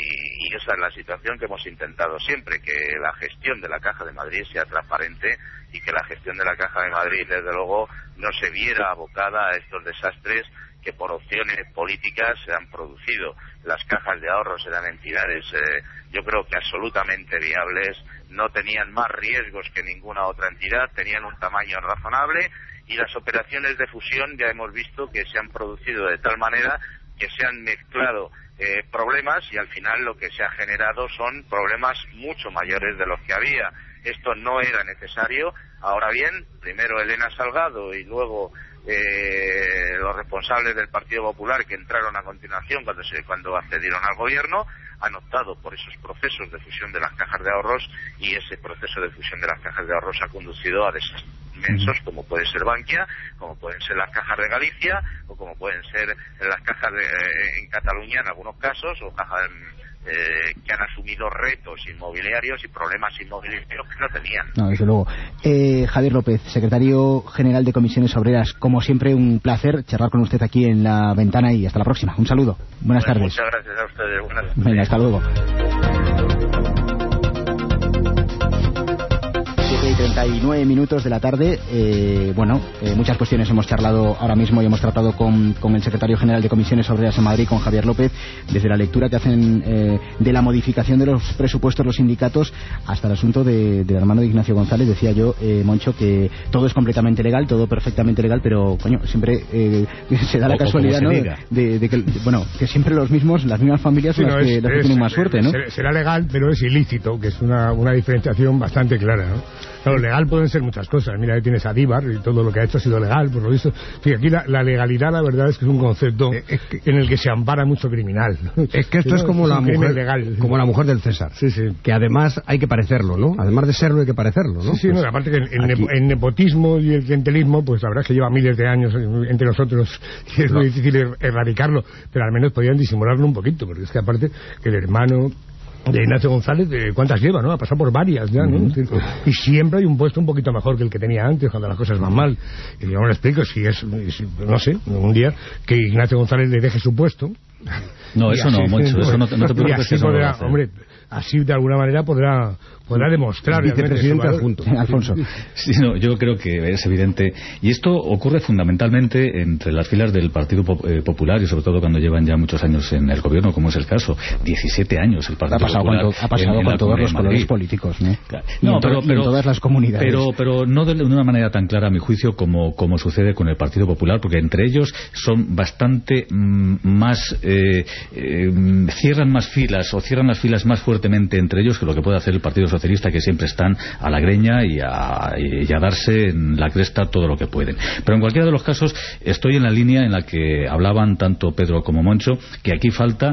y esa es la situación que hemos intentado siempre, que la gestión de la Caja de Madrid sea transparente y que la gestión de la Caja de Madrid desde luego no se viera abocada a estos desastres que por opciones políticas se han producido. Las cajas de ahorros eran entidades eh, yo creo que absolutamente viables, no tenían más riesgos que ninguna otra entidad, tenían un tamaño razonable, y las operaciones de fusión ya hemos visto que se han producido de tal manera que se han mezclado eh, problemas, y al final lo que se ha generado son problemas mucho mayores de los que había. Esto no era necesario. Ahora bien, primero Elena Salgado y luego eh, los responsables del Partido Popular que entraron a continuación cuando se cuando accedieron al gobierno han optado por esos procesos de fusión de las cajas de ahorros, y ese proceso de fusión de las cajas de ahorros ha conducido a desastres inmensos, como puede ser Bankia, como pueden ser las cajas de Galicia, o como pueden ser las cajas de, eh, en Cataluña en algunos casos, o cajas eh, que han asumido retos inmobiliarios y problemas inmobiliarios que no tenían. No, desde luego. Eh, Javier López, secretario general de Comisiones Obreras, como siempre un placer charlar con usted aquí en La Ventana, y hasta la próxima. Un saludo. Buenas Bueno, tardes. Muchas gracias a ustedes. Buenas tardes. Venga, hasta luego. siete y treinta y nueve minutos de la tarde. Eh, bueno, eh, muchas cuestiones hemos charlado ahora mismo y hemos tratado con, con el secretario general de Comisiones Obreras en Madrid, con Javier López, desde la lectura que hacen eh, de la modificación de los presupuestos los sindicatos hasta el asunto de, del hermano de Ignacio González. Decía yo, eh, Moncho, que todo es completamente legal, todo perfectamente legal, pero coño, siempre eh, se da la o, casualidad, ¿no? De, de que, bueno, que siempre los mismos, las mismas familias son sí, las, no, que, es, las que es, tienen más suerte, ¿no? Será legal, pero es ilícito, que es una, una diferenciación bastante clara, ¿no? Claro, legal pueden ser muchas cosas. Mira, ahí tienes a Díbar y todo lo que ha hecho ha sido legal, por lo visto. Fíjate, aquí la, la legalidad, la verdad es que es un concepto es que, en el que se ampara mucho criminal, ¿no? Es que esto es como, es la mujer, legal. como la mujer del César. Sí, sí. Que además hay que parecerlo, ¿no? Además de serlo hay que parecerlo, ¿no? Sí, sí, pues no, aparte que el, el, el nepotismo y el clientelismo, pues la verdad es que lleva miles de años entre nosotros y es no. muy difícil er, erradicarlo, pero al menos podían disimularlo un poquito, porque es que aparte que el hermano de Ignacio González, de cuántas lleva, ¿no? Ha pasado por varias ya, ¿no? Uh-huh. Y siempre hay un puesto un poquito mejor que el que tenía antes, cuando las cosas van mal. Y yo no le explico si es, si, no sé, un día que Ignacio González le deje su puesto. No, eso no, Moncho, eso no, no te preocupes, que eso no lo va a hacer. Hombre, así de alguna manera podrá podrá demostrar vicepresidente adjunto. Alfonso. Sí, no, yo creo que es evidente, y esto ocurre fundamentalmente entre las filas del Partido Popular y sobre todo cuando llevan ya muchos años en el gobierno, como es el caso, diecisiete años el Partido ha pasado Popular. Con ha pasado en, en con todos los colores políticos, ¿no? Claro. Y, no, en pero, y pero, en todas las comunidades. Pero, pero no de, de una manera tan clara, a mi juicio, como, como sucede con el Partido Popular, porque entre ellos son bastante mmm, más eh, eh, cierran más filas o cierran las filas más fuertemente entre ellos que lo que puede hacer el Partido Socialista, que siempre están a la greña y a, y a darse en la cresta todo lo que pueden. Pero en cualquiera de los casos estoy en la línea en la que hablaban tanto Pedro como Moncho, que aquí falta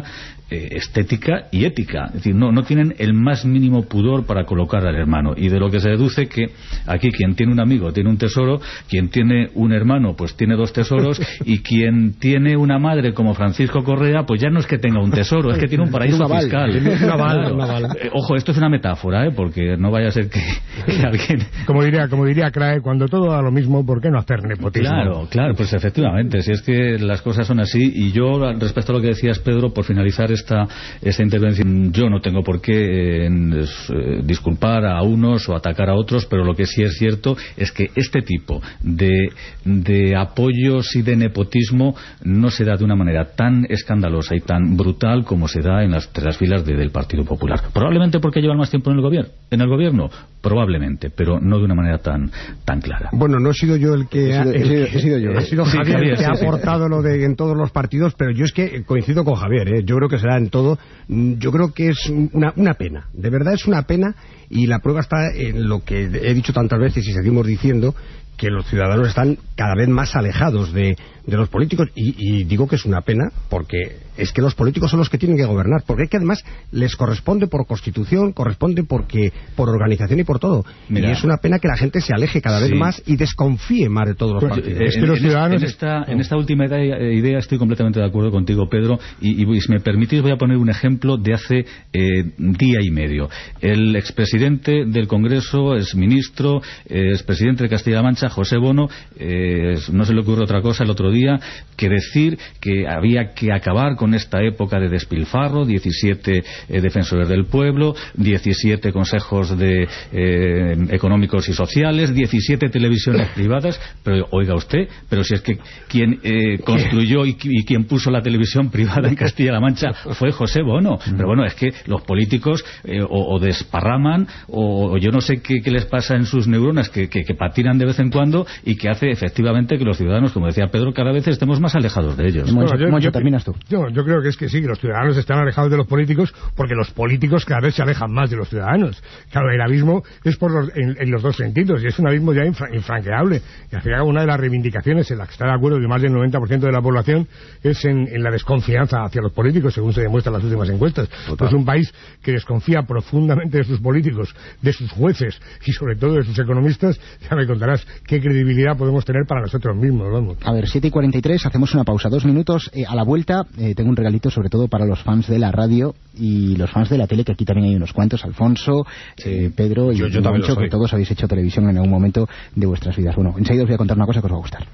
estética y ética, es decir, no, no tienen el más mínimo pudor para colocar al hermano, y de lo que se deduce que aquí quien tiene un amigo tiene un tesoro, quien tiene un hermano pues tiene dos tesoros, y quien tiene una madre como Francisco Correa pues ya no es que tenga un tesoro, es que tiene un paraíso una fiscal. Una bala, claro. Una bala. Eh, ojo, esto es una metáfora, ¿eh? Porque no vaya a ser que, que alguien... Como diría, como diría Crae, cuando todo da lo mismo, ¿por qué no hacer nepotismo? Claro, claro, pues efectivamente, si es que las cosas son así, y yo respecto a lo que decías, Pedro, por finalizar esta esta intervención, yo no tengo por qué eh, eh, disculpar a unos o atacar a otros, pero lo que sí es cierto es que este tipo de, de apoyos y de nepotismo no se da de una manera tan escandalosa y tan brutal como se da en las, entre las filas de, del Partido Popular. Probablemente porque llevan más tiempo en el gobierno, en el gobierno, probablemente, pero no de una manera tan tan clara. Bueno, no he sido yo el que... He sido, ha, el he sido, que, he sido yo. Ha sido sí, Javier, Javier el que sí, ha sí. aportado lo de en todos los partidos, pero yo es que coincido con Javier, ¿eh? Yo creo que será en todo. Yo creo que es una, una pena, de verdad es una pena, y la prueba está en lo que he dicho tantas veces y seguimos diciendo, que los ciudadanos están cada vez más alejados de, de los políticos, y, y digo que es una pena porque es que los políticos son los que tienen que gobernar, porque es que además les corresponde por constitución, corresponde porque por organización y por todo. Mira, y es una pena que la gente se aleje cada vez sí. más y desconfíe más de todos los pues, partidos. Es que los en, ciudadanos... En esta, en esta última idea, idea estoy completamente de acuerdo contigo, Pedro, y, y si me permitís voy a poner un ejemplo de hace eh, día y medio. El expresidente del Congreso, exministro, expresidente de Castilla-La Mancha, José Bono, eh, no se le ocurre otra cosa el otro día que decir que había que acabar con esta época de despilfarro, diecisiete eh, defensores del pueblo, diecisiete consejos de, eh, económicos y sociales, diecisiete televisiones privadas, pero oiga usted, pero si es que quien eh, construyó y, y quien puso la televisión privada en Castilla-La Mancha fue José Bono, pero bueno, es que los políticos eh, o, o desparraman o, o yo no sé qué, qué les pasa en sus neuronas que, que, que patinan de vez en cuando y que hace efectivamente que los ciudadanos, como decía Pedro, cada vez estemos más alejados de ellos. Moncho, bueno, yo, Moncho, yo, terminas tú. Yo, yo creo que es que sí, que los ciudadanos están alejados de los políticos porque los políticos cada vez se alejan más de los ciudadanos. Claro, el abismo es por los, en, en los dos sentidos y es un abismo ya infra, infranqueable. Y al final una de las reivindicaciones en la que está de acuerdo de más del noventa por ciento de la población es en, en la desconfianza hacia los políticos, según se demuestra en las últimas encuestas. Pues es un país que desconfía profundamente de sus políticos, de sus jueces y sobre todo de sus economistas. Ya me contarás qué credibilidad podemos tener para nosotros mismos, vamos. A ver, siete y cuarenta y tres, hacemos una pausa, dos minutos. Eh, a la vuelta eh, tengo un regalito sobre todo para los fans de la radio y los fans de la tele, que aquí también hay unos cuantos, Alfonso, sí. eh, Pedro y, yo, yo y Moncho, que todos habéis hecho televisión en algún momento de vuestras vidas. Bueno, enseguida os voy a contar una cosa que os va a gustar.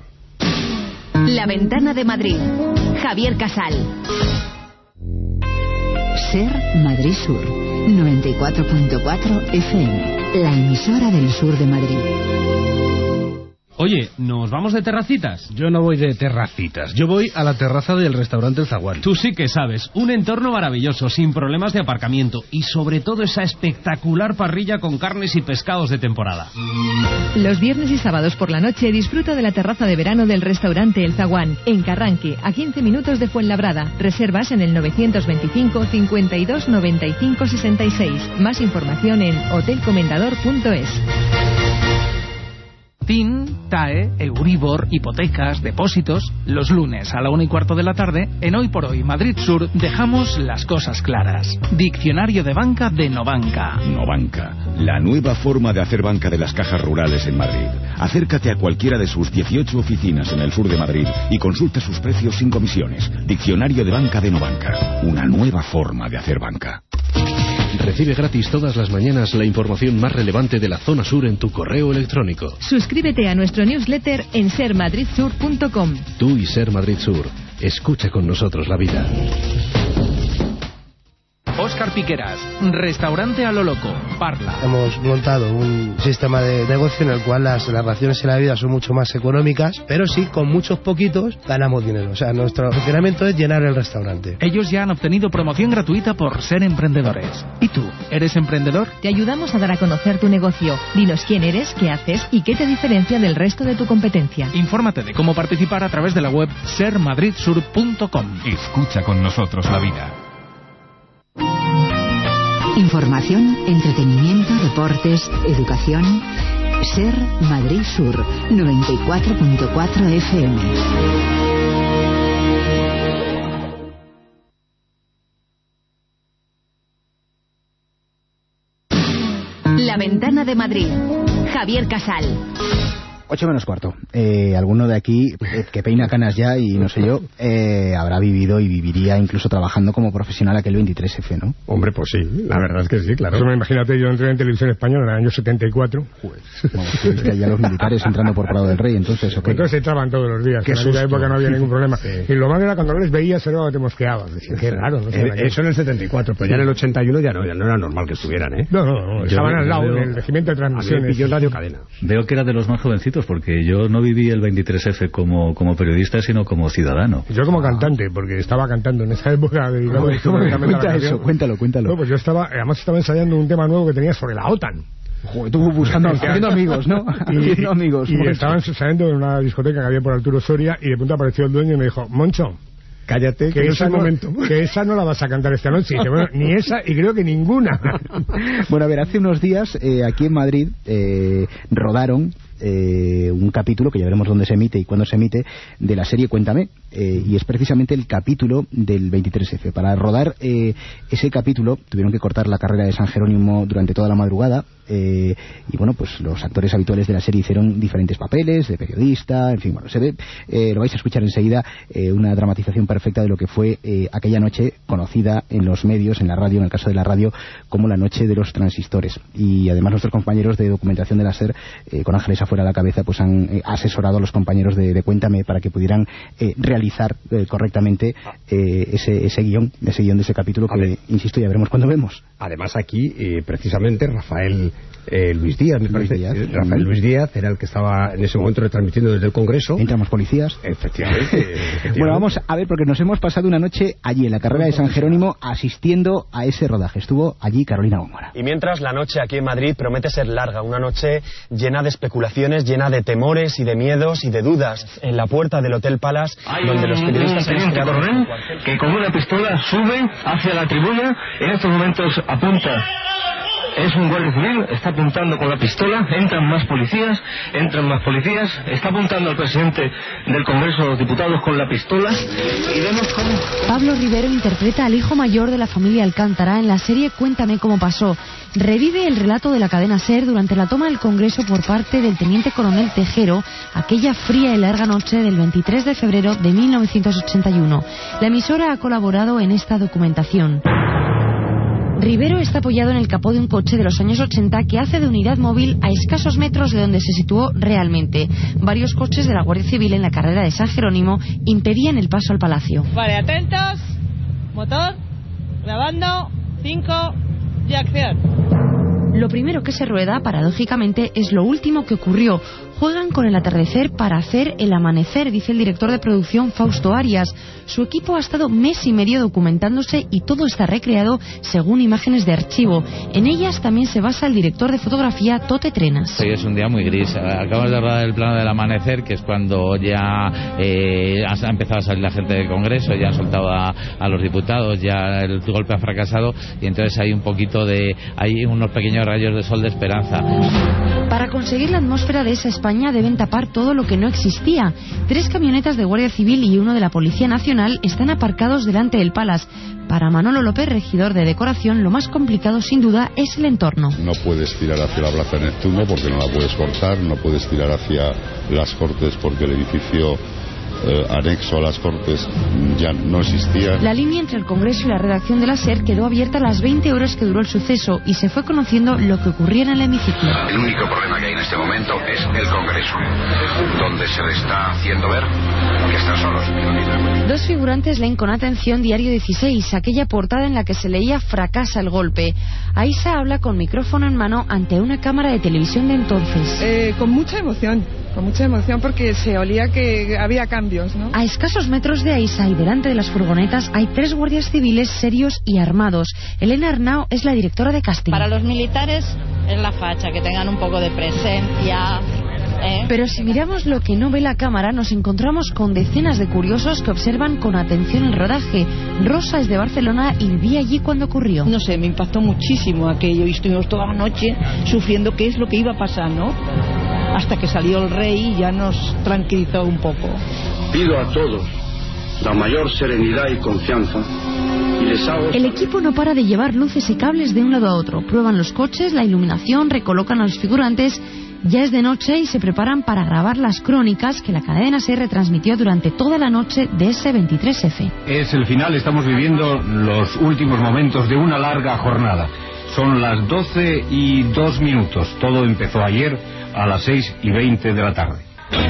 La Ventana de Madrid, Javier Casal. Ser Madrid Sur, noventa y cuatro punto cuatro F M, la emisora del sur de Madrid. Oye, ¿nos vamos de terracitas? Yo no voy de terracitas, yo voy a la terraza del restaurante El Zaguán. Tú sí que sabes, un entorno maravilloso, sin problemas de aparcamiento y sobre todo esa espectacular parrilla con carnes y pescados de temporada. Los viernes y sábados por la noche disfruta de la terraza de verano del restaurante El Zaguán, en Carranque, a quince minutos de Fuenlabrada. Reservas en el novecientos veinticinco, cincuenta y dos, noventa y cinco, sesenta y seis. Más información en hotel comendador punto es. T I N, T A E, Euribor, hipotecas, depósitos. Los lunes a la una y cuarto de la tarde, en Hoy por Hoy Madrid Sur, dejamos las cosas claras. Diccionario de banca de Novanca. Novanca, la nueva forma de hacer banca de las cajas rurales en Madrid. Acércate a cualquiera de sus dieciocho oficinas en el sur de Madrid y consulta sus precios sin comisiones. Diccionario de banca de Novanca, una nueva forma de hacer banca. Recibe gratis todas las mañanas la información más relevante de la zona sur en tu correo electrónico. Suscríbete a nuestro newsletter en ser madrid sur punto com. Tú y Ser Madrid Sur. Escucha con nosotros la vida. Oscar Óscar Piqueras. Restaurante a lo loco, Parla. Hemos montado un sistema de negocio en el cual las, las raciones en la vida son mucho más económicas, pero sí, con muchos poquitos ganamos dinero. O sea, nuestro funcionamiento es llenar el restaurante. Ellos ya han obtenido promoción gratuita por ser emprendedores. ¿Y tú, eres emprendedor? Te ayudamos a dar a conocer tu negocio. Dinos quién eres, qué haces y qué te diferencia del resto de tu competencia. Infórmate de cómo participar a través de la web ser madrid sur punto com. Escucha con nosotros la vida. Información, entretenimiento, deportes, educación. Ser Madrid Sur noventa y cuatro punto cuatro F M. La Ventana de Madrid. Javier Casal. Ocho menos cuarto. Eh, alguno de aquí eh, que peina canas ya y no sé yo, eh, habrá vivido y viviría incluso trabajando como profesional aquel veintitrés efe, ¿no? Hombre, pues sí, la verdad es que sí, claro. Eso, imagínate, yo entré en televisión española en el año setenta y cuatro. Pues. Vamos, que viste allá los militares entrando por Prado del Rey, entonces, ¿ok? Entonces entraban todos los días, que en aquella época no había ningún problema. Sí. Y lo malo era cuando les veías, era que te mosqueabas. Decía, qué raro, no sé. Eh, eso en el setenta y cuatro, pero sí. Ya en el ochenta y uno ya no, ya no era normal que estuvieran, ¿eh? No, no, no, estaban al lado del regimiento de transmisiones. Y Radio Cadena. Veo que era de los más jovencitos, porque yo no viví el veintitrés efe como, como periodista, sino como ciudadano. Yo como cantante, porque estaba cantando en esa época. Dedicado Cuenta eso, cuéntalo, cuéntalo. No, pues yo estaba, además estaba ensayando un tema nuevo que tenía sobre la OTAN. Joder, tú buscando, haciendo amigos, ¿no? Y, haciendo amigos. Y, y estaban ensayando en una discoteca que había por Arturo Soria y de pronto apareció el dueño y me dijo, Moncho, cállate, que, que esa es el no, momento. Que esa no la vas a cantar esta noche. Y dice, bueno, ni esa y creo que ninguna. Bueno, a ver, hace unos días eh, aquí en Madrid eh, rodaron eh, un capítulo, que ya veremos dónde se emite y cuándo se emite, de la serie Cuéntame, eh, y es precisamente el capítulo del veintitrés efe. Para rodar eh, ese capítulo tuvieron que cortar la carrera de San Jerónimo durante toda la madrugada, eh, y bueno, pues los actores habituales de la serie hicieron diferentes papeles, de periodista, en fin, bueno, se ve, eh, lo vais a escuchar enseguida, eh, una dramatización perfecta de lo que fue eh, aquella noche conocida en los medios, en la radio, en el caso de la radio, como la noche de los transistores. Y además nuestros compañeros de documentación de la SER, eh, con Ángeles afuera a la cabeza, pues han eh, asesorado a los compañeros de, de Cuéntame para que pudieran eh, realizar eh, correctamente eh, ese, ese guión, ese guión de ese capítulo que, ver, insisto, ya veremos cuando vemos. Además aquí, eh, precisamente, Rafael eh, Luis Díaz, me parece, Luis Díaz. Eh, Rafael Luis Díaz era el que estaba en ese momento retransmitiendo desde el Congreso. Entramos policías. Efectivamente, efectivamente. Bueno, vamos a ver, porque nos hemos pasado una noche allí en la carrera de San Jerónimo asistiendo a ese rodaje. Estuvo allí Carolina Góngora. Y mientras, la noche aquí en Madrid promete ser larga, una noche llena de especulaciones, llena de temores y de miedos y de dudas. En la puerta del Hotel Palace, hay donde un, los periodistas un teniente coronel que con una pistola sube hacia la tribuna, en estos momentos apunta. Es un guardia civil, está apuntando con la pistola, entran más policías, entran más policías, está apuntando al presidente del Congreso de los Diputados con la pistola y vemos cómo... Pablo Rivero interpreta al hijo mayor de la familia Alcántara en la serie Cuéntame cómo pasó. Revive el relato de la cadena SER durante la toma del Congreso por parte del teniente coronel Tejero, aquella fría y larga noche del veintitrés de febrero de mil novecientos ochenta y uno. La emisora ha colaborado en esta documentación. Rivero está apoyado en el capó de un coche de los años ochenta que hace de unidad móvil a escasos metros de donde se situó realmente. Varios coches de la Guardia Civil en la carrera de San Jerónimo impedían el paso al palacio. Vale, atentos, motor, grabando, cinco y acción. Lo primero que se rueda, paradójicamente, es lo último que ocurrió. Juegan con el atardecer para hacer el amanecer, dice el director de producción Fausto Arias. Su equipo ha estado mes y medio documentándose y todo está recreado según imágenes de archivo. En ellas también se basa el director de fotografía Tote Trenas. Hoy es un día muy gris. Acabamos de rodar el plano del amanecer, que es cuando ya eh, ha empezado a salir la gente del Congreso, ya han soltado a, a los diputados, ya el golpe ha fracasado y entonces hay un poquito de... hay unos pequeños rayos de sol de esperanza. Para conseguir la atmósfera de esa España deben tapar todo lo que no existía. Tres camionetas de Guardia Civil y uno de la Policía Nacional están aparcados delante del Palace. Para Manolo López, regidor de decoración, lo más complicado sin duda es el entorno. No puedes tirar hacia la Plaza Neptuno porque no la puedes cortar, no puedes tirar hacia las Cortes porque el edificio eh, anexo a las Cortes ya no existía. La línea entre el Congreso y la redacción de la SER quedó abierta las veinte horas que duró el suceso y se fue conociendo lo que ocurría en el hemiciclo. El único problema que hay en este momento es el Congreso, donde se le está haciendo ver que están solos. Dos figurantes leen con atención Diario dieciséis, aquella portada en la que se leía "fracasa el golpe". Aisa habla con micrófono en mano ante una cámara de televisión de entonces. Eh, con mucha emoción, con mucha emoción porque se olía que había cambios, ¿no? A escasos metros de Aisa y delante de las furgonetas hay tres guardias civiles serios y armados. Elena Arnao es la directora de casting. Para los militares es la facha, que tengan un poco de presencia. ¿Eh? Pero si miramos lo que no ve la cámara, nos encontramos con decenas de curiosos que observan con atención el rodaje. Rosa es de Barcelona y vivía allí cuando ocurrió. No sé, me impactó muchísimo aquello y estuvimos toda la noche sufriendo qué es lo que iba a pasar, ¿no? Hasta que salió el rey y ya nos tranquilizó un poco. Pido a todos la mayor serenidad y confianza y les hago... El equipo no para de llevar luces y cables de un lado a otro. Prueban los coches, la iluminación, recolocan a los figurantes. Ya es de noche y se preparan para grabar las crónicas que la cadena SER retransmitió durante toda la noche de ese veintitrés efe. Es el final, estamos viviendo los últimos momentos de una larga jornada. Son las doce y dos minutos. Todo empezó ayer a las seis y veinte de la tarde.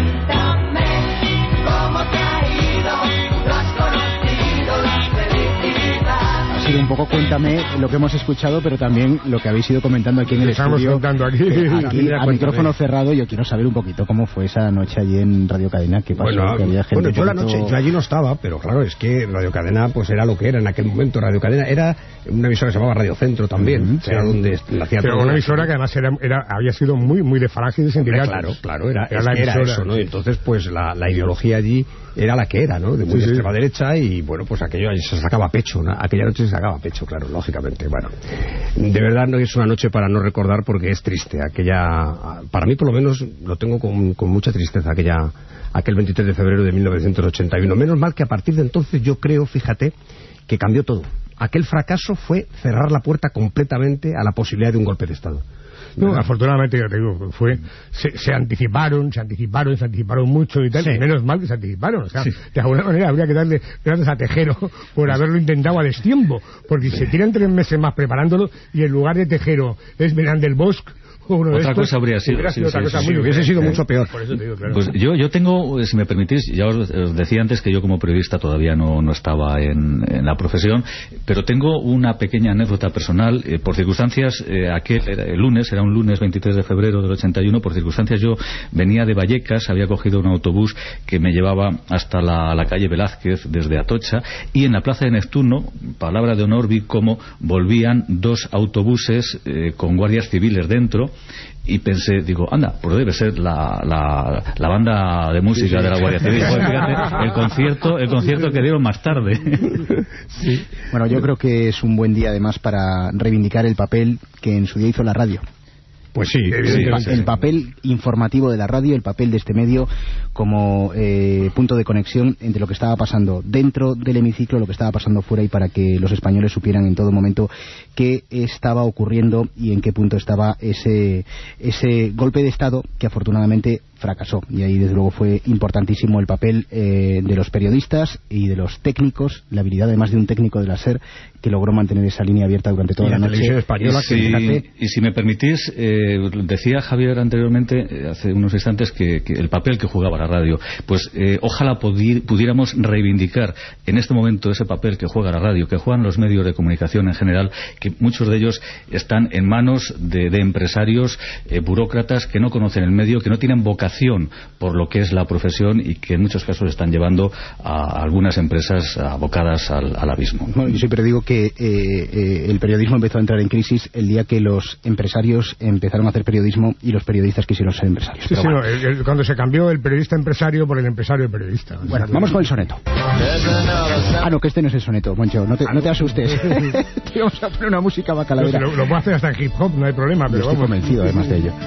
Un poco cuéntame lo que hemos escuchado, pero también lo que habéis ido comentando aquí en el Estamos estudio. contando aquí, aquí a micrófono cerrado. Yo quiero saber un poquito cómo fue esa noche allí en Radio Cadena. ¿Qué pasó? Bueno, que había gente bueno yo la poquito... noche, yo allí no estaba, pero claro, es que Radio Cadena pues era lo que era en aquel momento. Radio Cadena era una emisora que se llamaba Radio Centro también, uh-huh, era sí. donde nacía pero todo. Una emisora que además era, era, había sido muy muy de falange y de sindicatos. Claro, claro, era, era, es la que emisora. Era eso, ¿no? Entonces, pues la, la ideología allí era la que era, ¿no? De muy sí, de extrema sí. derecha y bueno, pues aquello se sacaba pecho, ¿no? Aquella noche se sacaba pecho, claro, lógicamente. Bueno, de verdad no es una noche para no recordar porque es triste. Aquella, para mí por lo menos lo tengo con, con mucha tristeza, aquella, aquel veintitrés de febrero de mil novecientos ochenta y uno. Menos mal que a partir de entonces yo creo, fíjate, que cambió todo. Aquel fracaso fue cerrar la puerta completamente a la posibilidad de un golpe de Estado. No, afortunadamente, ya te digo, fue, se, se anticiparon, se anticiparon, se anticiparon mucho y tal, sí. y menos mal que se anticiparon. O sea, sí. de alguna manera habría que darle gracias a Tejero por haberlo intentado a destiempo, porque sí. se tiran tres meses más preparándolo y en lugar de Tejero es Melán del Bosque. Uno otra estos, cosa habría sido, hubiera sido sí, otra sí, cosa sí, muy hubiese sido mucho peor. Por eso te digo, claro. Pues yo, yo tengo, si me permitís, ya os, os decía antes que yo como periodista todavía no, no estaba en, en la profesión, pero tengo una pequeña anécdota personal. Eh, por circunstancias, eh, aquel era, el lunes, era un lunes veintitrés de febrero del ochenta y uno, por circunstancias yo venía de Vallecas, había cogido un autobús que me llevaba hasta la, la calle Velázquez desde Atocha, y en la plaza de Neptuno, palabra de honor, vi cómo volvían dos autobuses eh, con guardias civiles dentro. Y pensé, digo, anda, pues debe ser la, la, la banda de música sí, sí. de la Guardia Civil. Pues fíjate, el concierto, el concierto que dieron más tarde. Sí. Bueno, yo creo que es un buen día además para reivindicar el papel que en su día hizo la radio. Pues sí, evidentemente. El papel informativo de la radio, el papel de este medio como eh, punto de conexión entre lo que estaba pasando dentro del hemiciclo, lo que estaba pasando fuera, y para que los españoles supieran en todo momento qué estaba ocurriendo y en qué punto estaba ese, ese golpe de Estado que afortunadamente fracasó. Y ahí desde luego fue importantísimo el papel eh, de los periodistas y de los técnicos, la habilidad además de un técnico de la SER que logró mantener esa línea abierta durante toda y la, la noche. Televisión española, y, si, que y si me permitís, eh, decía Javier anteriormente, eh, hace unos instantes, que, que el papel que jugaba la radio, pues eh, ojalá pudir, pudiéramos reivindicar en este momento ese papel que juega la radio, que juegan los medios de comunicación en general, que muchos de ellos están en manos de, de empresarios, eh, burócratas que no conocen el medio, que no tienen vocación por lo que es la profesión y que en muchos casos están llevando a algunas empresas abocadas al, al abismo. Bueno, yo siempre digo que eh, eh, el periodismo empezó a entrar en crisis el día que los empresarios empezaron a hacer periodismo y los periodistas quisieron ser empresarios. Sí, sí, bueno. no, el, el, cuando se cambió el periodista empresario por el empresario periodista. Bueno, vamos con el soneto. Ah, no, que este no es el soneto, Moncho, no te, no te asustes. Te vamos a poner una música bacalavera. No, lo, lo puedo hacer hasta en hip hop, no hay problema, pero yo estoy vamos. convencido además de ello.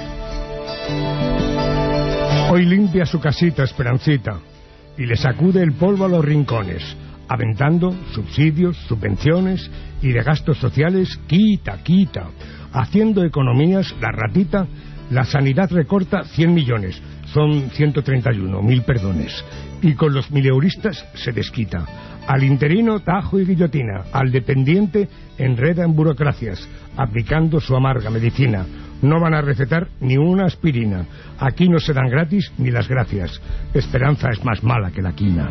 Hoy limpia su casita Esperancita y le sacude el polvo a los rincones, aventando subsidios, subvenciones y de gastos sociales quita, quita. Haciendo economías, la ratita, la sanidad recorta cien millones. son ciento treinta y uno, mil perdones. Y con los mileuristas se desquita. Al interino, tajo y guillotina. Al dependiente, enreda en burocracias, aplicando su amarga medicina. No van a recetar ni una aspirina. Aquí no se dan gratis ni las gracias. Esperanza es más mala que la quina.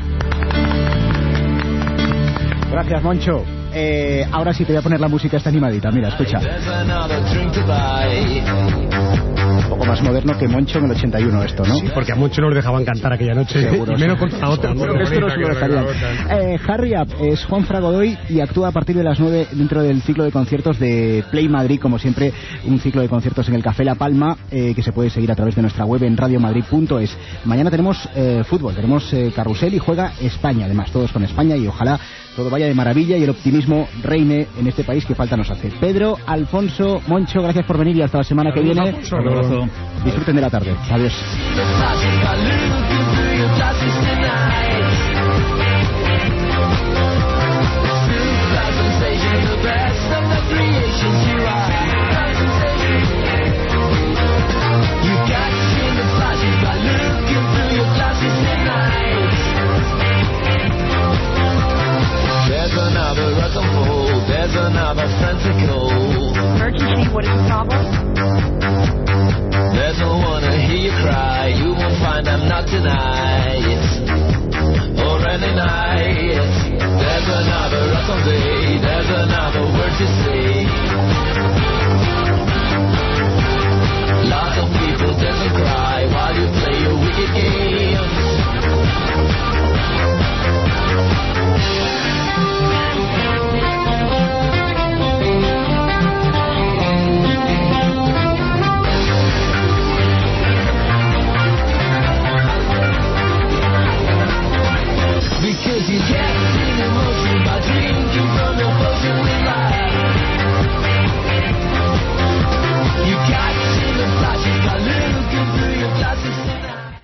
Gracias, Moncho. Eh, ahora sí te voy a poner la música esta animadita. Mira, escucha. Un poco más moderno que Moncho en el ochenta y uno esto, ¿no? Sí, porque a Moncho nos dejaban cantar aquella noche. Seguro, y menos sí. con a otra. Esto no se lo dejarían. Eh, Harry Up es Juan Fragodoy y actúa a partir de las nueve dentro del ciclo de conciertos de Play Madrid, como siempre, un ciclo de conciertos en el Café La Palma, eh, que se puede seguir a través de nuestra web en radio madrid punto es. Mañana tenemos eh, fútbol, tenemos eh, carrusel y juega España, además todos con España, y ojalá todo vaya de maravilla y el optimismo reine en este país que falta nos hace. Pedro, Alfonso, Moncho, gracias por venir y hasta la semana que viene. Disfruten de la tarde. Adiós. There's another rock and roll, there's another frantical. Emergency, what is the problem? There's no one to hear you cry, you won't find I'm not tonight, or any night. There's another rock and day, there's another word to say. Lots of people dance and cry while you play your wicked games. Because you can't see the emotion by drinking from the potion with life. You got to see the flashes by looking through your glasses tonight.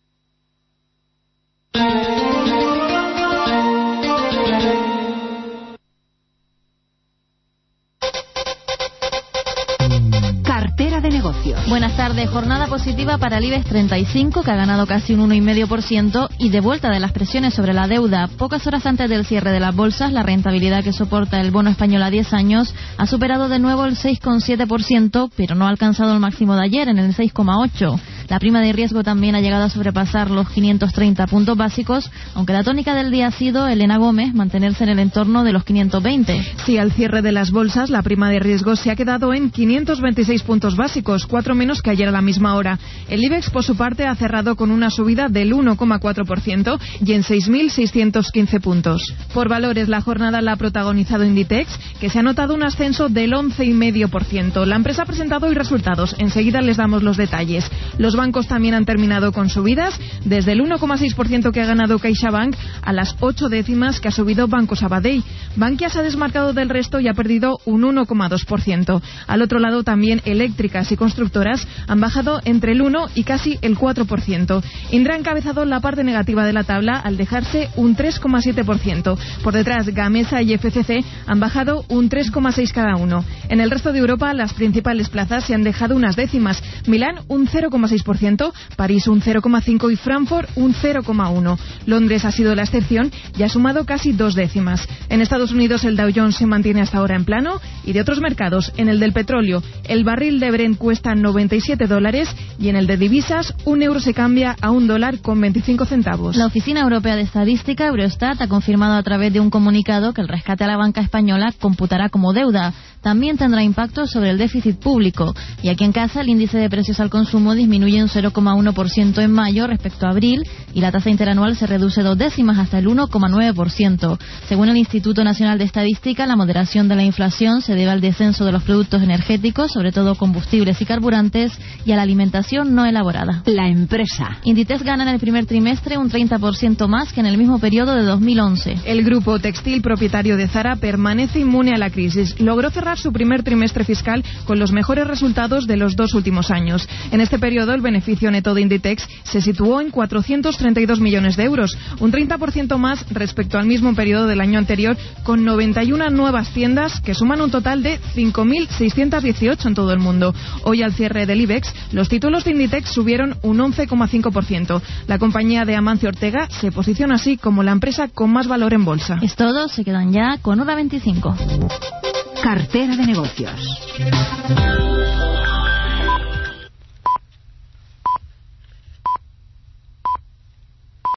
Cartera de negocios. Buenas tardes. Jornada positiva para el IBEX treinta y cinco, que ha ganado casi un uno coma cinco por ciento, y de vuelta de las presiones sobre la deuda. Pocas horas antes del cierre de las bolsas, la rentabilidad que soporta el bono español a diez años ha superado de nuevo el seis coma siete por ciento, pero no ha alcanzado el máximo de ayer, en el seis coma ocho por ciento. La prima de riesgo también ha llegado a sobrepasar los quinientos treinta puntos básicos, aunque la tónica del día ha sido, Elena Gómez, mantenerse en el entorno de los quinientos veinte. Sí, al cierre de las bolsas, la prima de riesgo se ha quedado en quinientos veintiséis puntos básicos, cuatro menos que ayer a la misma hora. El IBEX, por su parte, ha cerrado con una subida del uno coma cuatro por ciento y en seis mil seiscientos quince puntos. Por valores, la jornada la ha protagonizado Inditex, que se ha notado un ascenso del once coma cinco por ciento. La empresa ha presentado hoy resultados. Enseguida les damos los detalles. Los bancos también han terminado con subidas, desde el uno coma seis por ciento que ha ganado CaixaBank a las ocho décimas que ha subido Banco Sabadell. Bankia se ha desmarcado del resto y ha perdido un uno coma dos por ciento. Al otro lado, también eléctricas y constructoras han bajado entre el uno y casi el cuatro por ciento. Indra ha encabezado la parte negativa de la tabla al dejarse un tres coma siete por ciento. Por detrás, Gamesa y F C C han bajado un tres coma seis por ciento cada uno. En el resto de Europa, las principales plazas se han dejado unas décimas. Milán un cero coma seis por ciento, París un cero coma cinco por ciento y Frankfurt un cero coma uno por ciento. Londres ha sido la excepción y ha sumado casi dos décimas. En Estados Unidos el Dow Jones se mantiene hasta ahora en plano, y de otros mercados, en el del petróleo, el barril de Brent cuesta noventa y siete dólares y en el de divisas un euro se cambia a un dólar con veinticinco centavos. La Oficina Europea de Estadística, Eurostat, ha confirmado a través de un comunicado que el rescate a la banca española computará como deuda. También tendrá impacto sobre el déficit público. Y aquí en casa el índice de precios al consumo disminuye un cero coma uno por ciento en mayo respecto a abril, y la tasa interanual se reduce dos décimas hasta el uno coma nueve por ciento. Según el Instituto Nacional de Estadística, la moderación de la inflación se debe al descenso de los productos energéticos, sobre todo combustibles y carburantes, y a la alimentación no elaborada. La empresa. Inditex gana en el primer trimestre un treinta por ciento más que en el mismo periodo de dos mil once. El grupo textil propietario de Zara permanece inmune a la crisis. Logró cerrar cerrar su primer trimestre fiscal con los mejores resultados de los dos últimos años. En este periodo, el beneficio neto de Inditex se situó en cuatrocientos treinta y dos millones de euros, un treinta por ciento más respecto al mismo periodo del año anterior, con noventa y una nuevas tiendas que suman un total de cinco mil seiscientos dieciocho en todo el mundo. Hoy, al cierre del IBEX, los títulos de Inditex subieron un once coma cinco por ciento. La compañía de Amancio Ortega se posiciona así como la empresa con más valor en bolsa. Es todo, se quedan ya con hora veinticinco. Cartera de negocios.